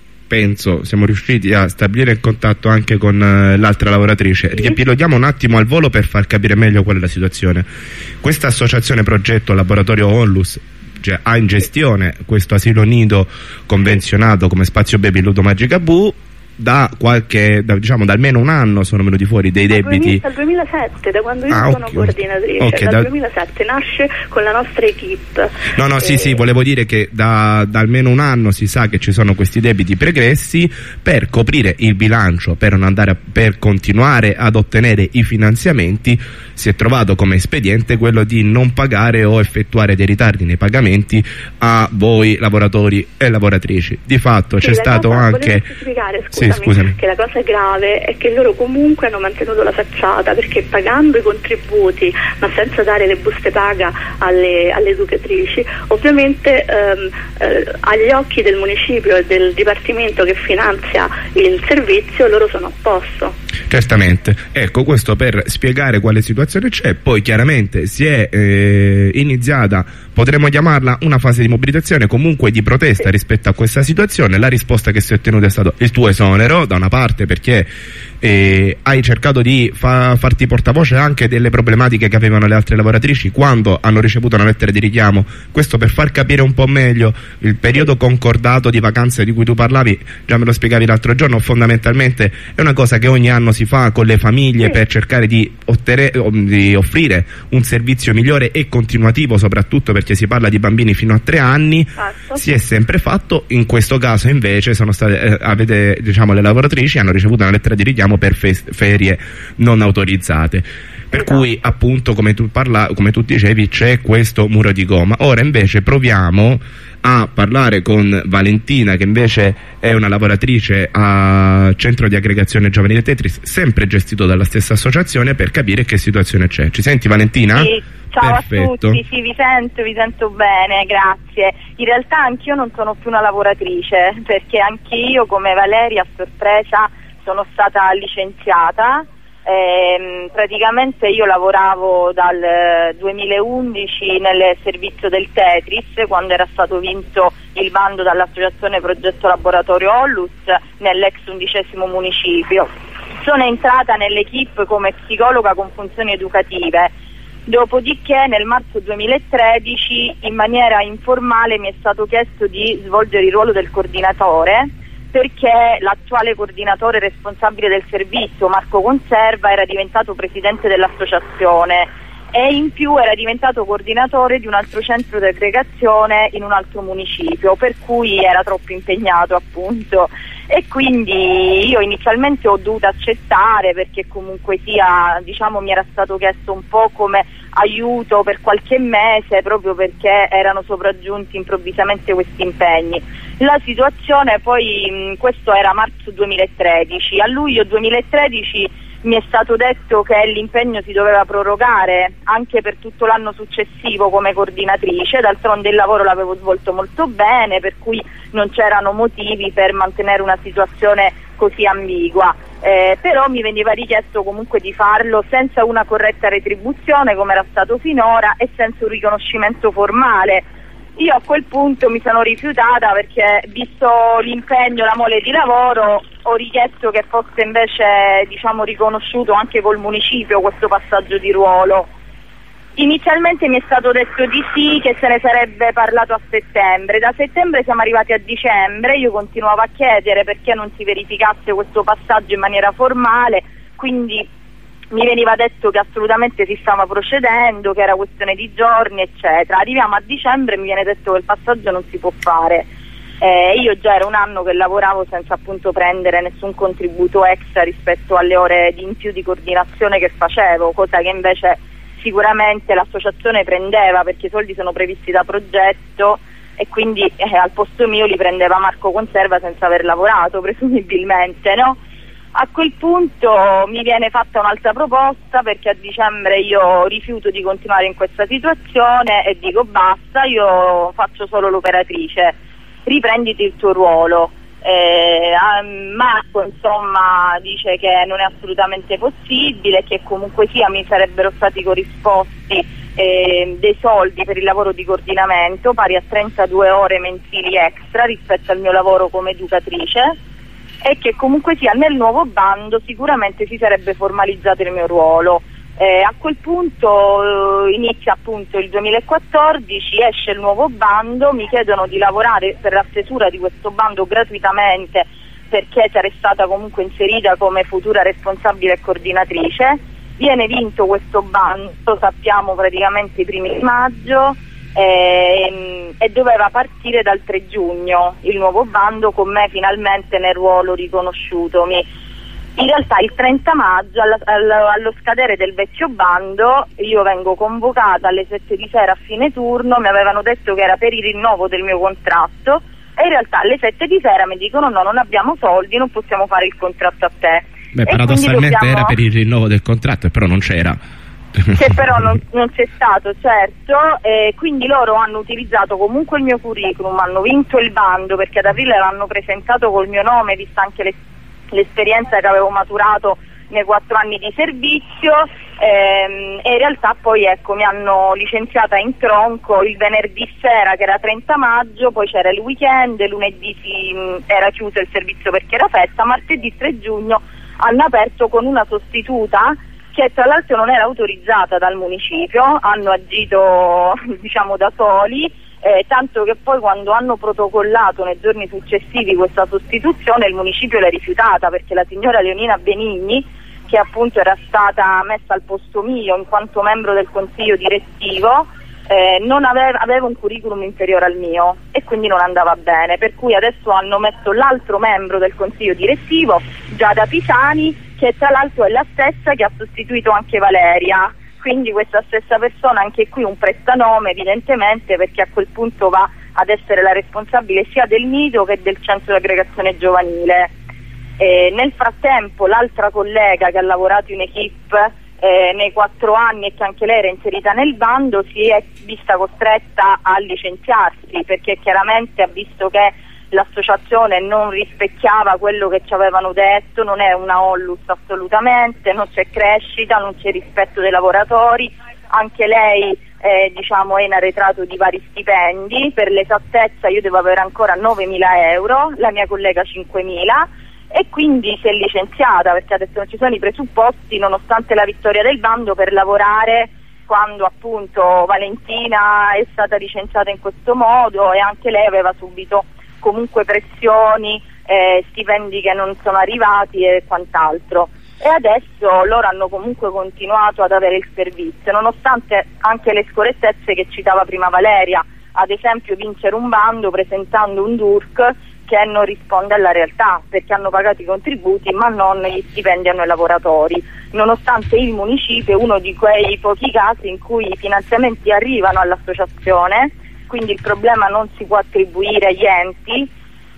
penso siamo riusciti a stabilire il contatto anche con uh, l'altra lavoratrice. Sì. Riepiloghiamo un attimo al volo per far capire meglio qual è la situazione. Questa associazione progetto Laboratorio Onlus cioè, ha in gestione questo asilo nido convenzionato come Spazio Baby Ludo Magica Boo da qualche, da, diciamo da almeno un anno sono venuti fuori dei debiti dal duemilasette, da quando io ah, sono okay. coordinatrice, okay, dal da... duemilasette nasce con la nostra equipe. No, no, e... sì, sì, volevo dire che da, da almeno un anno si sa che ci sono questi debiti pregressi per coprire il bilancio, per non andare a, per continuare ad ottenere i finanziamenti. Si è trovato come espediente quello di non pagare o effettuare dei ritardi nei pagamenti a voi lavoratori e lavoratrici. Di fatto sì, c'è stato cosa, anche spiegare, sì, scusami, che la cosa grave è che loro comunque hanno mantenuto la facciata, perché pagando i contributi ma senza dare le buste paga alle, alle educatrici, ovviamente ehm, eh, agli occhi del municipio e del dipartimento che finanzia il servizio loro sono a posto. Certamente, ecco, questo per spiegare quale situazione c'è. Poi chiaramente si è eh, iniziata, potremmo chiamarla una fase di mobilitazione, comunque di protesta, sì, rispetto a questa situazione. La risposta che si è ottenuta è stato il tuo esonero, da una parte perché eh, hai cercato di fa farti portavoce anche delle problematiche che avevano le altre lavoratrici quando hanno ricevuto una lettera di richiamo, questo per far capire un po' meglio il periodo concordato di vacanze di cui tu parlavi, già me lo spiegavi l'altro giorno. Fondamentalmente è una cosa che ogni anno si fa con le famiglie, sì, per cercare di, di offrire un servizio migliore e continuativo, soprattutto perché si parla di bambini fino a tre anni. Certo. Si è sempre fatto. In questo caso invece sono state eh, avete, diciamo, le lavoratrici hanno ricevuto una lettera di richiamo per fe ferie non autorizzate, per esatto, cui appunto come tu, parla come tu dicevi c'è questo muro di gomma. Ora invece proviamo a parlare con Valentina, che invece è una lavoratrice a centro di aggregazione giovanile Tetris, sempre gestito dalla stessa associazione, per capire che situazione c'è. Ci senti, Valentina? Sì, ciao. Perfetto. A tutti, sì, vi sento, vi sento bene, grazie. In realtà anch'io non sono più una lavoratrice, perché anch'io come Valeria a sorpresa sono stata licenziata. Eh, praticamente io lavoravo dal duemilaundici nel servizio del Tetris, quando era stato vinto il bando dall'associazione Progetto Laboratorio Onlus nell'ex undicesimo municipio. Sono entrata nell'equipe come psicologa con funzioni educative, dopodiché nel marzo duemilatredici in maniera informale mi è stato chiesto di svolgere il ruolo del coordinatore, perché l'attuale coordinatore responsabile del servizio, Marco Conserva, era diventato presidente dell'associazione e in più era diventato coordinatore di un altro centro di aggregazione in un altro municipio, per cui era troppo impegnato appunto, e quindi io inizialmente ho dovuto accettare, perché comunque sia, diciamo, mi era stato chiesto un po' come aiuto per qualche mese, proprio perché erano sopraggiunti improvvisamente questi impegni. La situazione poi, mh, questo era marzo duemilatredici, a luglio duemilatredici mi è stato detto che l'impegno si doveva prorogare anche per tutto l'anno successivo come coordinatrice, d'altronde il lavoro l'avevo svolto molto bene, per cui non c'erano motivi per mantenere una situazione così ambigua, eh, però mi veniva richiesto comunque di farlo senza una corretta retribuzione come era stato finora e senza un riconoscimento formale. Io a quel punto mi sono rifiutata perché, visto l'impegno, la mole di lavoro, ho richiesto che fosse invece, diciamo, riconosciuto anche col municipio questo passaggio di ruolo. Inizialmente mi è stato detto di sì, che se ne sarebbe parlato a settembre. Da settembre siamo arrivati a dicembre, io continuavo a chiedere perché non si verificasse questo passaggio in maniera formale, quindi mi veniva detto che assolutamente si stava procedendo, che era questione di giorni, eccetera. Arriviamo a dicembre e mi viene detto che il passaggio non si può fare. Eh, io già era un anno che lavoravo senza appunto prendere nessun contributo extra rispetto alle ore di in più di coordinazione che facevo, cosa che invece sicuramente l'associazione prendeva, perché i soldi sono previsti da progetto e quindi eh, al posto mio li prendeva Marco Conserva senza aver lavorato, presumibilmente, no? A quel punto mi viene fatta un'altra proposta, perché a dicembre io rifiuto di continuare in questa situazione e dico basta, io faccio solo l'operatrice, riprenditi il tuo ruolo. Eh, Marco insomma dice che non è assolutamente possibile, che comunque sia mi sarebbero stati corrisposti eh, dei soldi per il lavoro di coordinamento pari a trentadue ore mensili extra rispetto al mio lavoro come educatrice, e che comunque sia nel nuovo bando sicuramente si sarebbe formalizzato il mio ruolo. Eh, a quel punto eh, inizia appunto il duemilaquattordici, esce il nuovo bando, mi chiedono di lavorare per la stesura di questo bando gratuitamente, perché sarei stata comunque inserita come futura responsabile e coordinatrice. Viene vinto questo bando, lo sappiamo praticamente i primi di maggio, eh, e doveva partire dal tre giugno il nuovo bando con me finalmente nel ruolo riconosciutomi. In realtà il trenta maggio, alla, allo, allo scadere del vecchio bando, io vengo convocata alle sette di sera a fine turno, mi avevano detto che era per il rinnovo del mio contratto e in realtà alle sette di sera mi dicono no, non abbiamo soldi, non possiamo fare il contratto a te. Beh, e paradossalmente dobbiamo... era per il rinnovo del contratto, però non c'era. Che però non, non c'è stato, certo, e quindi loro hanno utilizzato comunque il mio curriculum, hanno vinto il bando perché ad aprile l'hanno presentato col mio nome, vista anche le l'esperienza che avevo maturato nei quattro anni di servizio, ehm, e in realtà poi ecco mi hanno licenziata in tronco il venerdì sera che era trenta maggio, poi c'era il weekend, lunedì si, mh, era chiuso il servizio perché era festa, martedì tre giugno hanno aperto con una sostituta che tra l'altro non era autorizzata dal municipio, hanno agito diciamo da soli. Eh, tanto che poi quando hanno protocollato nei giorni successivi questa sostituzione il municipio l'ha rifiutata, perché la signora Leonina Benigni, che appunto era stata messa al posto mio in quanto membro del consiglio direttivo, eh, non aveva, aveva un curriculum inferiore al mio e quindi non andava bene, per cui adesso hanno messo l'altro membro del consiglio direttivo, Giada Pisani, che tra l'altro è la stessa che ha sostituito anche Valeria. Quindi questa stessa persona, anche qui un prestanome evidentemente, perché a quel punto va ad essere la responsabile sia del nido che del centro di aggregazione giovanile. E nel frattempo l'altra collega che ha lavorato in equipe eh, nei quattro anni e che anche lei era inserita nel bando si è vista costretta a licenziarsi, perché chiaramente ha visto che l'associazione non rispecchiava quello che ci avevano detto, non è una Onlus assolutamente, non c'è crescita, non c'è rispetto dei lavoratori, anche lei eh, diciamo è in arretrato di vari stipendi, per l'esattezza io devo avere ancora novemila euro, la mia collega cinquemila, e quindi si è licenziata perché adesso non ci sono i presupposti nonostante la vittoria del bando per lavorare quando appunto Valentina è stata licenziata in questo modo e anche lei aveva subito comunque pressioni eh, stipendi che non sono arrivati e quant'altro. E adesso loro hanno comunque continuato ad avere il servizio, nonostante anche le scorrettezze che citava prima Valeria, ad esempio vincere un bando presentando un D U R C che non risponde alla realtà, perché hanno pagato i contributi ma non gli stipendi a noi lavoratori, nonostante il municipio è uno di quei pochi casi in cui i finanziamenti arrivano all'associazione, quindi il problema non si può attribuire agli enti,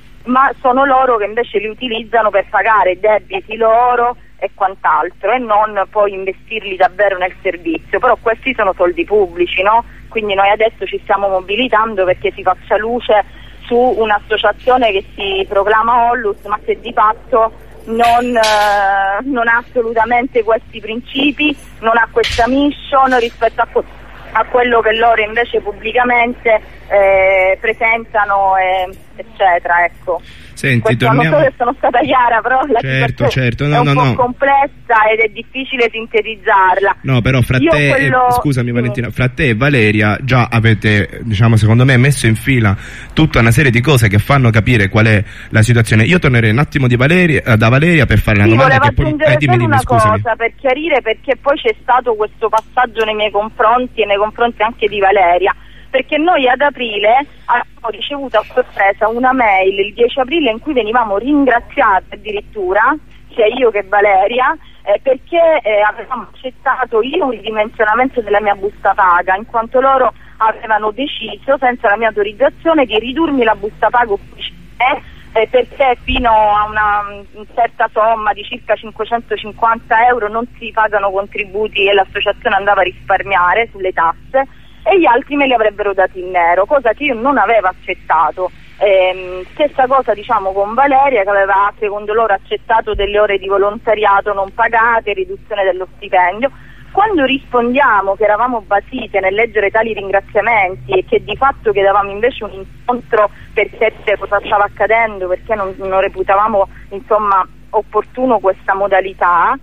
ma sono loro che invece li utilizzano per pagare debiti loro e quant'altro e non poi investirli davvero nel servizio. Però questi sono soldi pubblici, no? Quindi noi adesso ci stiamo mobilitando perché si faccia luce su un'associazione che si proclama Onlus ma che di fatto non, eh, non ha assolutamente questi principi, non ha questa mission rispetto a, a quello che loro invece pubblicamente eh, presentano, eh, eccetera, ecco. Senti, Questo torniamo... non so se sono stata chiara, però la certo, certo. No, è un no, po' no. complessa ed è difficile sintetizzarla. No, però fra Io te, quello... eh, scusami Valentina, fra te e Valeria già avete, diciamo, secondo me messo in fila tutta una serie di cose che fanno capire qual è la situazione. Io tornerei un attimo di Valeria, da Valeria per fare la sì, domanda che poi... aggiungere eh, dimmi, solo dimmi, una scusami. cosa per chiarire, perché poi c'è stato questo passaggio nei miei confronti e nei confronti anche di Valeria, perché noi ad aprile abbiamo ricevuto a sorpresa una mail il dieci aprile in cui venivamo ringraziati addirittura, sia io che Valeria, eh, perché eh, avevamo accettato io un ridimensionamento della mia busta paga, in quanto loro avevano deciso senza la mia autorizzazione di ridurmi la busta paga ufficiale, eh, perché fino a una um, certa somma di circa cinquecentocinquanta euro non si pagano contributi e l'associazione andava a risparmiare sulle tasse, e gli altri me li avrebbero dati in nero, cosa che io non avevo accettato. Ehm, stessa cosa diciamo con Valeria, che aveva secondo loro accettato delle ore di volontariato non pagate, riduzione dello stipendio. Quando rispondiamo che eravamo basite nel leggere tali ringraziamenti e che di fatto chiedevamo invece un incontro per capire cosa stava accadendo, perché non, non reputavamo insomma opportuno questa modalità,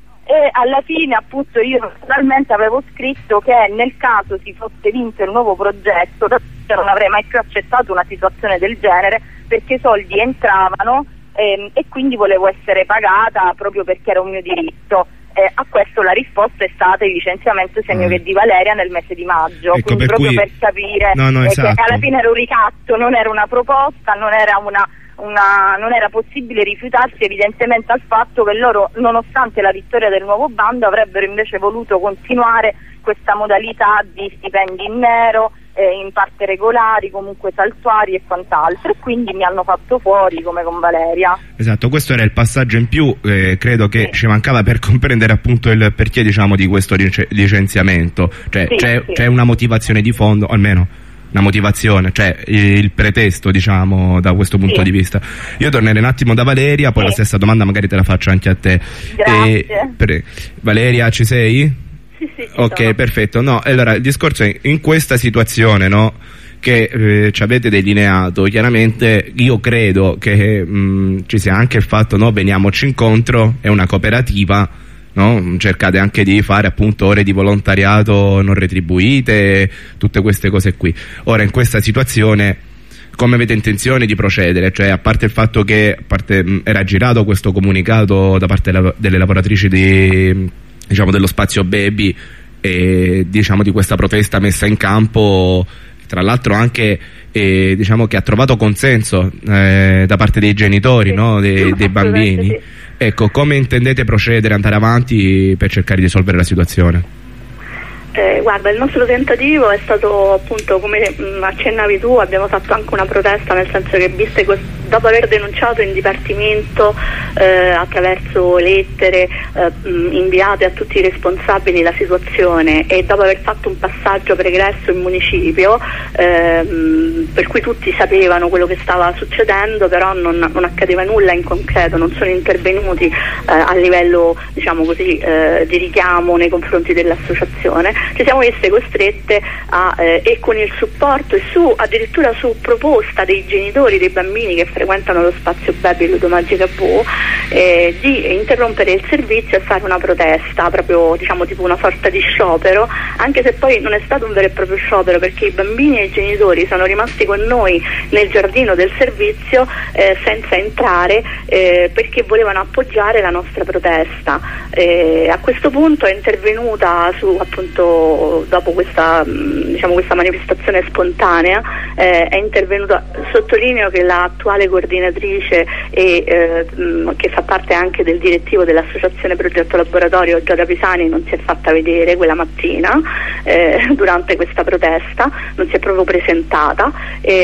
e alla fine appunto io personalmente avevo scritto che nel caso si fosse vinto il nuovo progetto non avrei mai più accettato una situazione del genere, perché i soldi entravano ehm, e quindi volevo essere pagata proprio perché era un mio diritto. Eh, a questo la risposta è stata il licenziamento segno mm. che di Valeria nel mese di maggio, ecco, quindi per proprio cui... per capire no, no, eh, esatto. che alla fine era un ricatto, non era una proposta, non era una Una, non era possibile rifiutarsi evidentemente al fatto che loro, nonostante la vittoria del nuovo bando, avrebbero invece voluto continuare questa modalità di stipendi in nero, eh, in parte regolari, comunque saltuari e quant'altro, e quindi mi hanno fatto fuori come con Valeria. Esatto, questo era il passaggio in più, eh, credo che sì. ci mancava per comprendere appunto il perché, diciamo, di questo lic- licenziamento, cioè sì, c'è, sì. c'è una motivazione di fondo, almeno una motivazione, cioè il pretesto, diciamo, da questo punto sì. di vista. Io tornerei un attimo da Valeria, poi sì. la stessa domanda magari te la faccio anche a te. Grazie. E, per, Valeria, ci sei? Sì, sì, ci ok, sono. perfetto. No, allora il discorso è in questa situazione, no, che eh, ci avete delineato, chiaramente io credo che mh, ci sia anche il fatto, no, veniamoci incontro, è una cooperativa, no? Cercate anche di fare appunto ore di volontariato non retribuite, tutte queste cose qui. Ora in questa situazione come avete intenzione di procedere? Cioè, a parte il fatto che a parte, mh, era girato questo comunicato da parte della, delle lavoratrici di, diciamo, dello spazio baby e diciamo di questa protesta messa in campo, tra l'altro anche eh, diciamo che ha trovato consenso eh, da parte dei genitori, sì, no? dei, dei bambini, sì. Ecco, come intendete procedere, andare avanti per cercare di risolvere la situazione? Eh, guarda, il nostro tentativo è stato appunto, come mh, accennavi tu, abbiamo fatto anche una protesta, nel senso che viste dopo aver denunciato in dipartimento eh, attraverso lettere eh, mh, inviate a tutti i responsabili la situazione, e dopo aver fatto un passaggio pregresso in municipio eh, mh, per cui tutti sapevano quello che stava succedendo, però non, non accadeva nulla in concreto, non sono intervenuti eh, a livello, diciamo così, eh, di richiamo nei confronti dell'associazione. ci siamo viste costrette a, eh, e con il supporto e su addirittura su proposta dei genitori dei bambini che frequentano lo spazio baby Ludomagica Boo, eh, di interrompere il servizio e fare una protesta, proprio diciamo tipo una sorta di sciopero, anche se poi non è stato un vero e proprio sciopero, perché i bambini e i genitori sono rimasti con noi nel giardino del servizio eh, senza entrare eh, perché volevano appoggiare la nostra protesta. Eh, a questo punto è intervenuta su, appunto, dopo questa, diciamo, questa manifestazione spontanea, eh, è intervenuta, sottolineo che l'attuale coordinatrice e eh, che fa parte anche del direttivo dell'associazione Progetto Laboratorio, Giada Pisani, non si è fatta vedere quella mattina eh, durante questa protesta, non si è proprio presentata.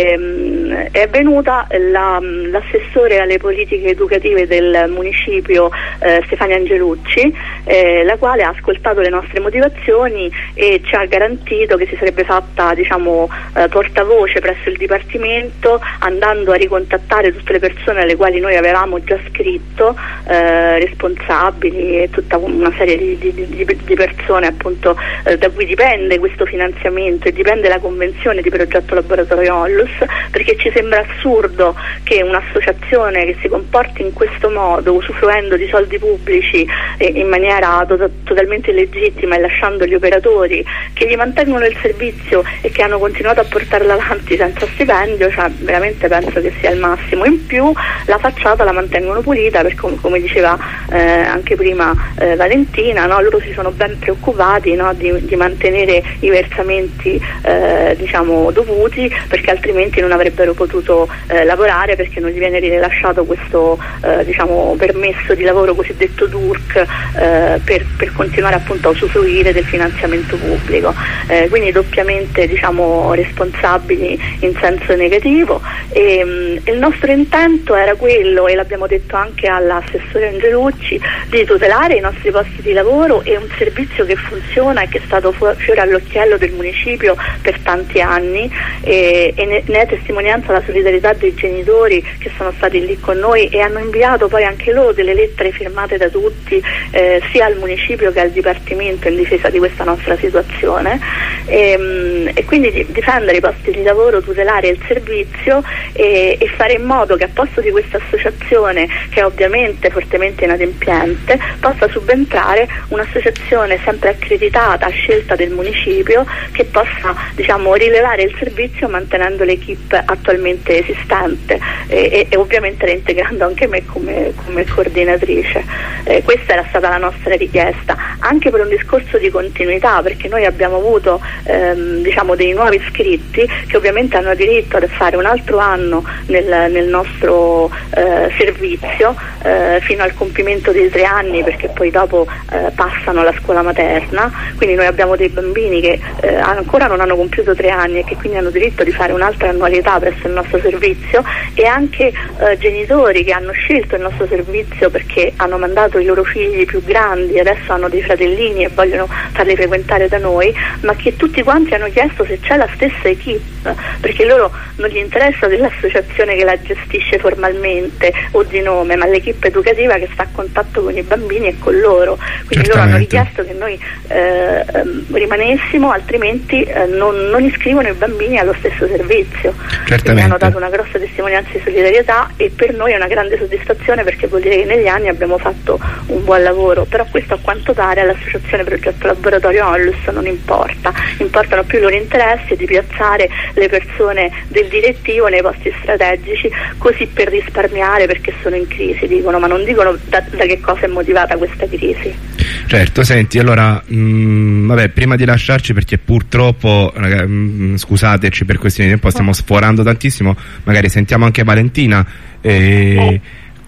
E, è venuta la, l'assessore alle politiche educative del municipio eh, Stefania Angelucci, eh, la quale ha ascoltato le nostre motivazioni e ci ha garantito che si sarebbe fatta, diciamo, eh, portavoce presso il Dipartimento, andando a ricontattare tutte le persone alle quali noi avevamo già scritto, eh, responsabili e tutta una serie di, di, di, di persone appunto eh, da cui dipende questo finanziamento e dipende la convenzione di Progetto Laboratorio Onlus, perché ci sembra assurdo che un'associazione che si comporti in questo modo, usufruendo di soldi pubblici eh, in maniera to- totalmente illegittima e lasciando gli operatori che gli mantengono il servizio e che hanno continuato a portarla avanti senza stipendio, cioè veramente penso che sia il massimo. In più la facciata la mantengono pulita, perché come, come diceva eh, anche prima eh, Valentina, no? Loro si sono ben preoccupati, no? di, di mantenere i versamenti eh, diciamo dovuti, perché altrimenti non avrebbero potuto eh, lavorare, perché non gli viene rilasciato questo eh, diciamo permesso di lavoro cosiddetto D U R C eh, per, per continuare appunto a usufruire del finanziamento pubblico, eh, quindi doppiamente diciamo responsabili in senso negativo. E, mh, il nostro intento era quello, e l'abbiamo detto anche all'assessore Angelucci, di tutelare i nostri posti di lavoro e un servizio che funziona e che è stato fu- fiore all'occhiello del municipio per tanti anni, e, e ne, ne è testimonianza la solidarietà dei genitori che sono stati lì con noi e hanno inviato poi anche loro delle lettere firmate da tutti, eh, sia al municipio che al Dipartimento, in difesa di questa nostra situazione, e, mh, e quindi di, difendere i posti di lavoro, tutelare il servizio e, e fare in modo che a posto di questa associazione, che è ovviamente fortemente inadempiente, possa subentrare un'associazione sempre accreditata, a scelta del municipio, che possa diciamo rilevare il servizio mantenendo l'equipe attualmente esistente e, e, e ovviamente reintegrando anche me come, come coordinatrice. Eh, questa era stata la nostra richiesta, anche per un discorso di continuità, perché noi abbiamo avuto ehm, diciamo dei nuovi iscritti che ovviamente hanno diritto ad fare un altro anno nel, nel nostro eh, servizio eh, fino al compimento dei tre anni, perché poi dopo eh, passano alla scuola materna, quindi noi abbiamo dei bambini che eh, ancora non hanno compiuto tre anni e che quindi hanno diritto di fare un'altra annualità presso il nostro servizio, e anche eh, genitori che hanno scelto il nostro servizio perché hanno mandato i loro figli più grandi, adesso hanno dei fratellini e vogliono farli frequentare da noi, ma che tutti quanti hanno chiesto se c'è la stessa equipe, perché loro non gli interessa dell'associazione che la gestisce formalmente o di nome, ma l'equipe educativa che sta a contatto con i bambini e con loro, quindi Certamente. loro hanno richiesto che noi eh, rimanessimo, altrimenti eh, non, non iscrivono i bambini allo stesso servizio. Quindi hanno dato una grossa testimonianza di solidarietà e per noi è una grande soddisfazione, perché vuol dire che negli anni abbiamo fatto un buon lavoro, però questo a quanto pare all'associazione Progetto Laboratorio Onlus non importa, importano più i loro interessi e di piazzare le persone del direttivo nei posti strategici, così per risparmiare, perché sono in crisi, dicono, ma non dicono da, da che cosa è motivata questa crisi. Certo, senti, allora mh, vabbè, prima di lasciarci, perché purtroppo raga, mh, scusateci per questioni di tempo, stiamo sforando tantissimo, magari sentiamo anche Valentina eh, eh.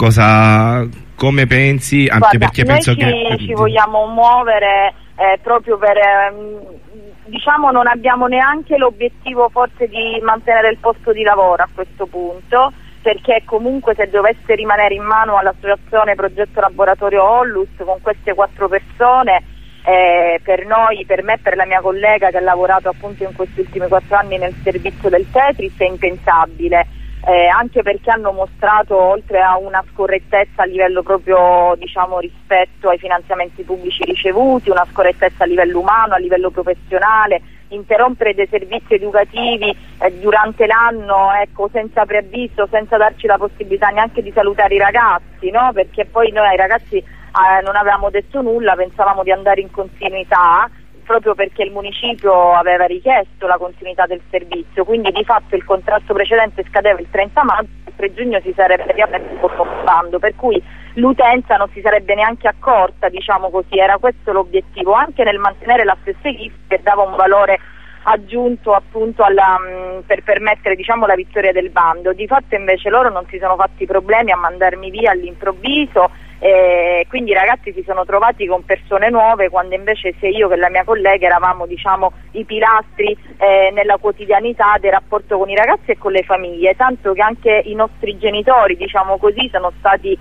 cosa, come pensi, anche Guarda, perché noi penso ci, che ci vogliamo muovere eh, proprio per ehm, diciamo non abbiamo neanche l'obiettivo forse di mantenere il posto di lavoro a questo punto, perché comunque se dovesse rimanere in mano all'associazione Progetto Laboratorio Onlus con queste quattro persone, eh, per noi, per me e per la mia collega che ha lavorato appunto in questi ultimi quattro anni nel servizio del Tetris, è impensabile. eh, anche perché hanno mostrato, oltre a una scorrettezza a livello proprio, diciamo, rispetto ai finanziamenti pubblici ricevuti, una scorrettezza a livello umano, a livello professionale, interrompere dei servizi educativi eh, durante l'anno, ecco, senza preavviso, senza darci la possibilità neanche di salutare i ragazzi, no? Perché poi noi ai ragazzi eh, non avevamo detto nulla, pensavamo di andare in continuità, proprio perché il municipio aveva richiesto la continuità del servizio, quindi di fatto il contratto precedente scadeva il trenta maggio, il tre giugno si sarebbe riaperto, per cui l'utenza non si sarebbe neanche accorta, diciamo così, era questo l'obiettivo, anche nel mantenere la stessa equipe che dava un valore aggiunto appunto alla, mh, per permettere, diciamo, la vittoria del bando. Di fatto invece loro non si sono fatti problemi a mandarmi via all'improvviso, e quindi i ragazzi si sono trovati con persone nuove, quando invece sia io che la mia collega eravamo, diciamo, i pilastri eh, nella quotidianità del rapporto con i ragazzi e con le famiglie, tanto che anche i nostri genitori, diciamo così, sono stati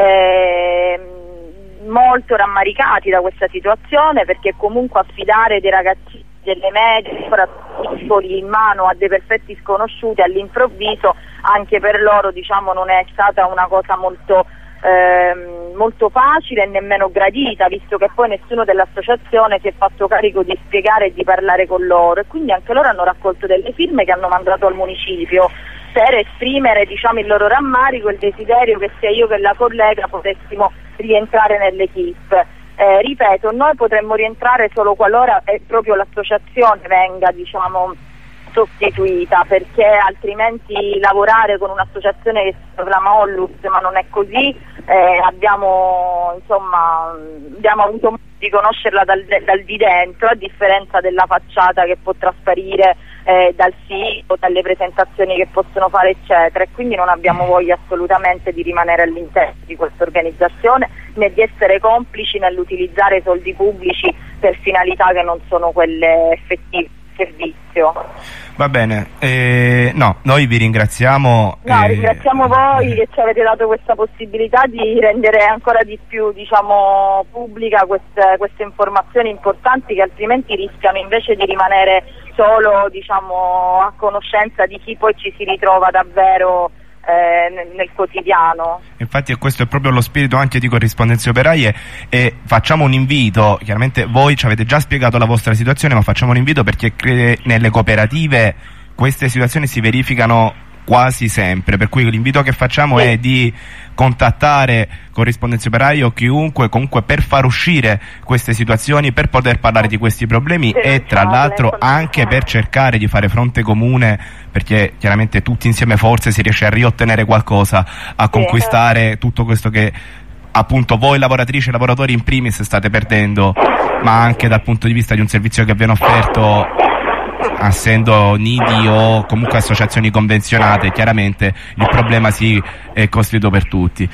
eh, molto rammaricati da questa situazione, perché comunque affidare dei ragazzi delle medie ancora piccoli in mano a dei perfetti sconosciuti all'improvviso, anche per loro, diciamo, non è stata una cosa molto ehm, molto facile e nemmeno gradita, visto che poi nessuno dell'associazione si è fatto carico di spiegare e di parlare con loro, e quindi anche loro hanno raccolto delle firme che hanno mandato al municipio per esprimere, diciamo, il loro rammarico e il desiderio che sia io che la collega potessimo rientrare nell'equipe. Eh, ripeto, noi potremmo rientrare solo qualora eh, proprio l'associazione venga, diciamo, sostituita, perché altrimenti lavorare con un'associazione che si proclama Onlus, ma non è così, eh, abbiamo, insomma, abbiamo avuto modo di conoscerla dal, dal di dentro, a differenza della facciata che può trasparire eh, dal sito, dalle presentazioni che possono fare, eccetera, e quindi non abbiamo voglia assolutamente di rimanere all'interno di questa organizzazione, né di essere complici nell'utilizzare soldi pubblici per finalità che non sono quelle effettive servizio. Va bene, eh, no, noi vi ringraziamo. No, eh, ringraziamo voi che ci avete dato questa possibilità di rendere ancora di più, diciamo, pubblica queste, queste informazioni importanti, che altrimenti rischiano invece di rimanere solo, diciamo, a conoscenza di chi poi ci si ritrova davvero Eh, nel, nel quotidiano. Infatti questo è proprio lo spirito anche di Corrispondenze Operaie, e facciamo un invito, chiaramente voi ci avete già spiegato la vostra situazione, ma facciamo un invito perché nelle cooperative queste situazioni si verificano quasi sempre, per cui l'invito che facciamo sì. è di contattare Corrispondenze Operaie o chiunque comunque per far uscire queste situazioni, per poter parlare di questi problemi e tra l'altro anche per cercare di fare fronte comune, perché chiaramente tutti insieme forse si riesce a riottenere qualcosa, a conquistare tutto questo che appunto voi lavoratrici e lavoratori in primis state perdendo, ma anche dal punto di vista di un servizio che viene offerto essendo nidi o comunque associazioni convenzionate. Chiaramente il problema si è costituito per tutti.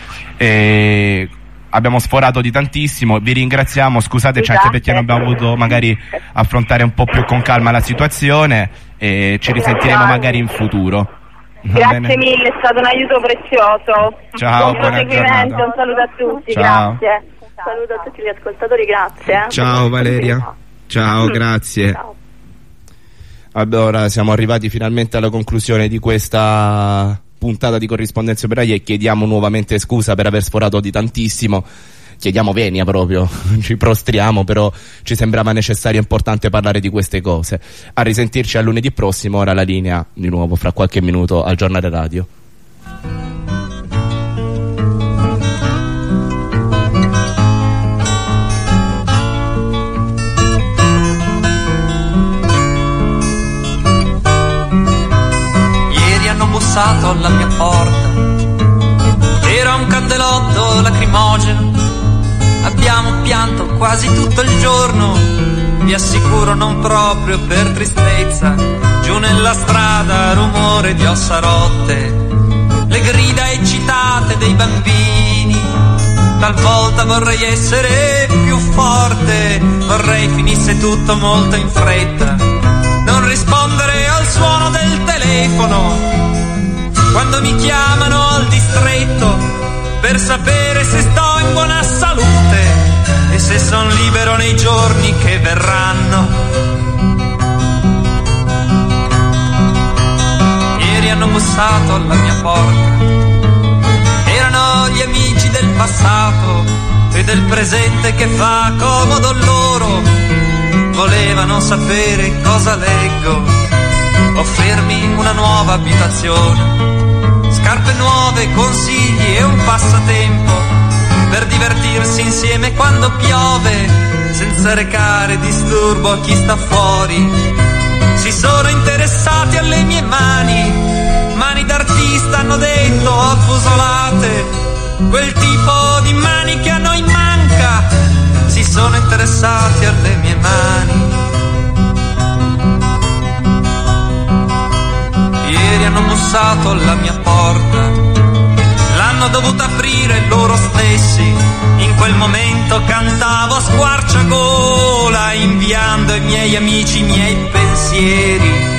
E abbiamo sforato di tantissimo, vi ringraziamo, scusateci anche perché non abbiamo voluto magari affrontare un po' più con calma la situazione, e ci risentiremo magari in futuro. Grazie mille, è stato un aiuto prezioso. Ciao, buon buona giornata. Un saluto a tutti. Ciao. Grazie. Un saluto a tutti gli ascoltatori, grazie. Ciao Valeria. Ciao, grazie. Ciao. Allora, siamo arrivati finalmente alla conclusione di questa puntata di Corrispondenze Operaie e chiediamo nuovamente scusa per aver sforato di tantissimo. Chiediamo venia proprio, ci prostriamo, però ci sembrava necessario e importante parlare di queste cose. A risentirci a lunedì prossimo, ora la linea di nuovo fra qualche minuto al giornale radio. Alla mia porta era un candelotto lacrimogeno, abbiamo pianto quasi tutto il giorno, vi assicuro non proprio per tristezza, giù nella strada rumore di ossa rotte, le grida eccitate dei bambini, talvolta vorrei essere più forte, vorrei finisse tutto molto in fretta, non rispondere al suono del telefono quando mi chiamano al distretto per sapere se sto in buona salute e se son libero nei giorni che verranno. Ieri Ieri hanno bussato alla mia porta. Erano gli amici del passato e del presente che fa comodo loro. Volevano sapere cosa leggo, offrirmi una nuova abitazione, scarpe nuove, consigli e un passatempo per divertirsi insieme quando piove, senza recare disturbo a chi sta fuori. Si sono interessati alle mie mani, mani d'artista hanno detto, affusolate, quel tipo di mani che a noi manca. Si sono interessati alle mie mani. Ieri hanno bussato alla mia porta, l'hanno dovuta aprire loro stessi. In quel momento cantavo a squarciagola, inviando ai miei amici i miei pensieri.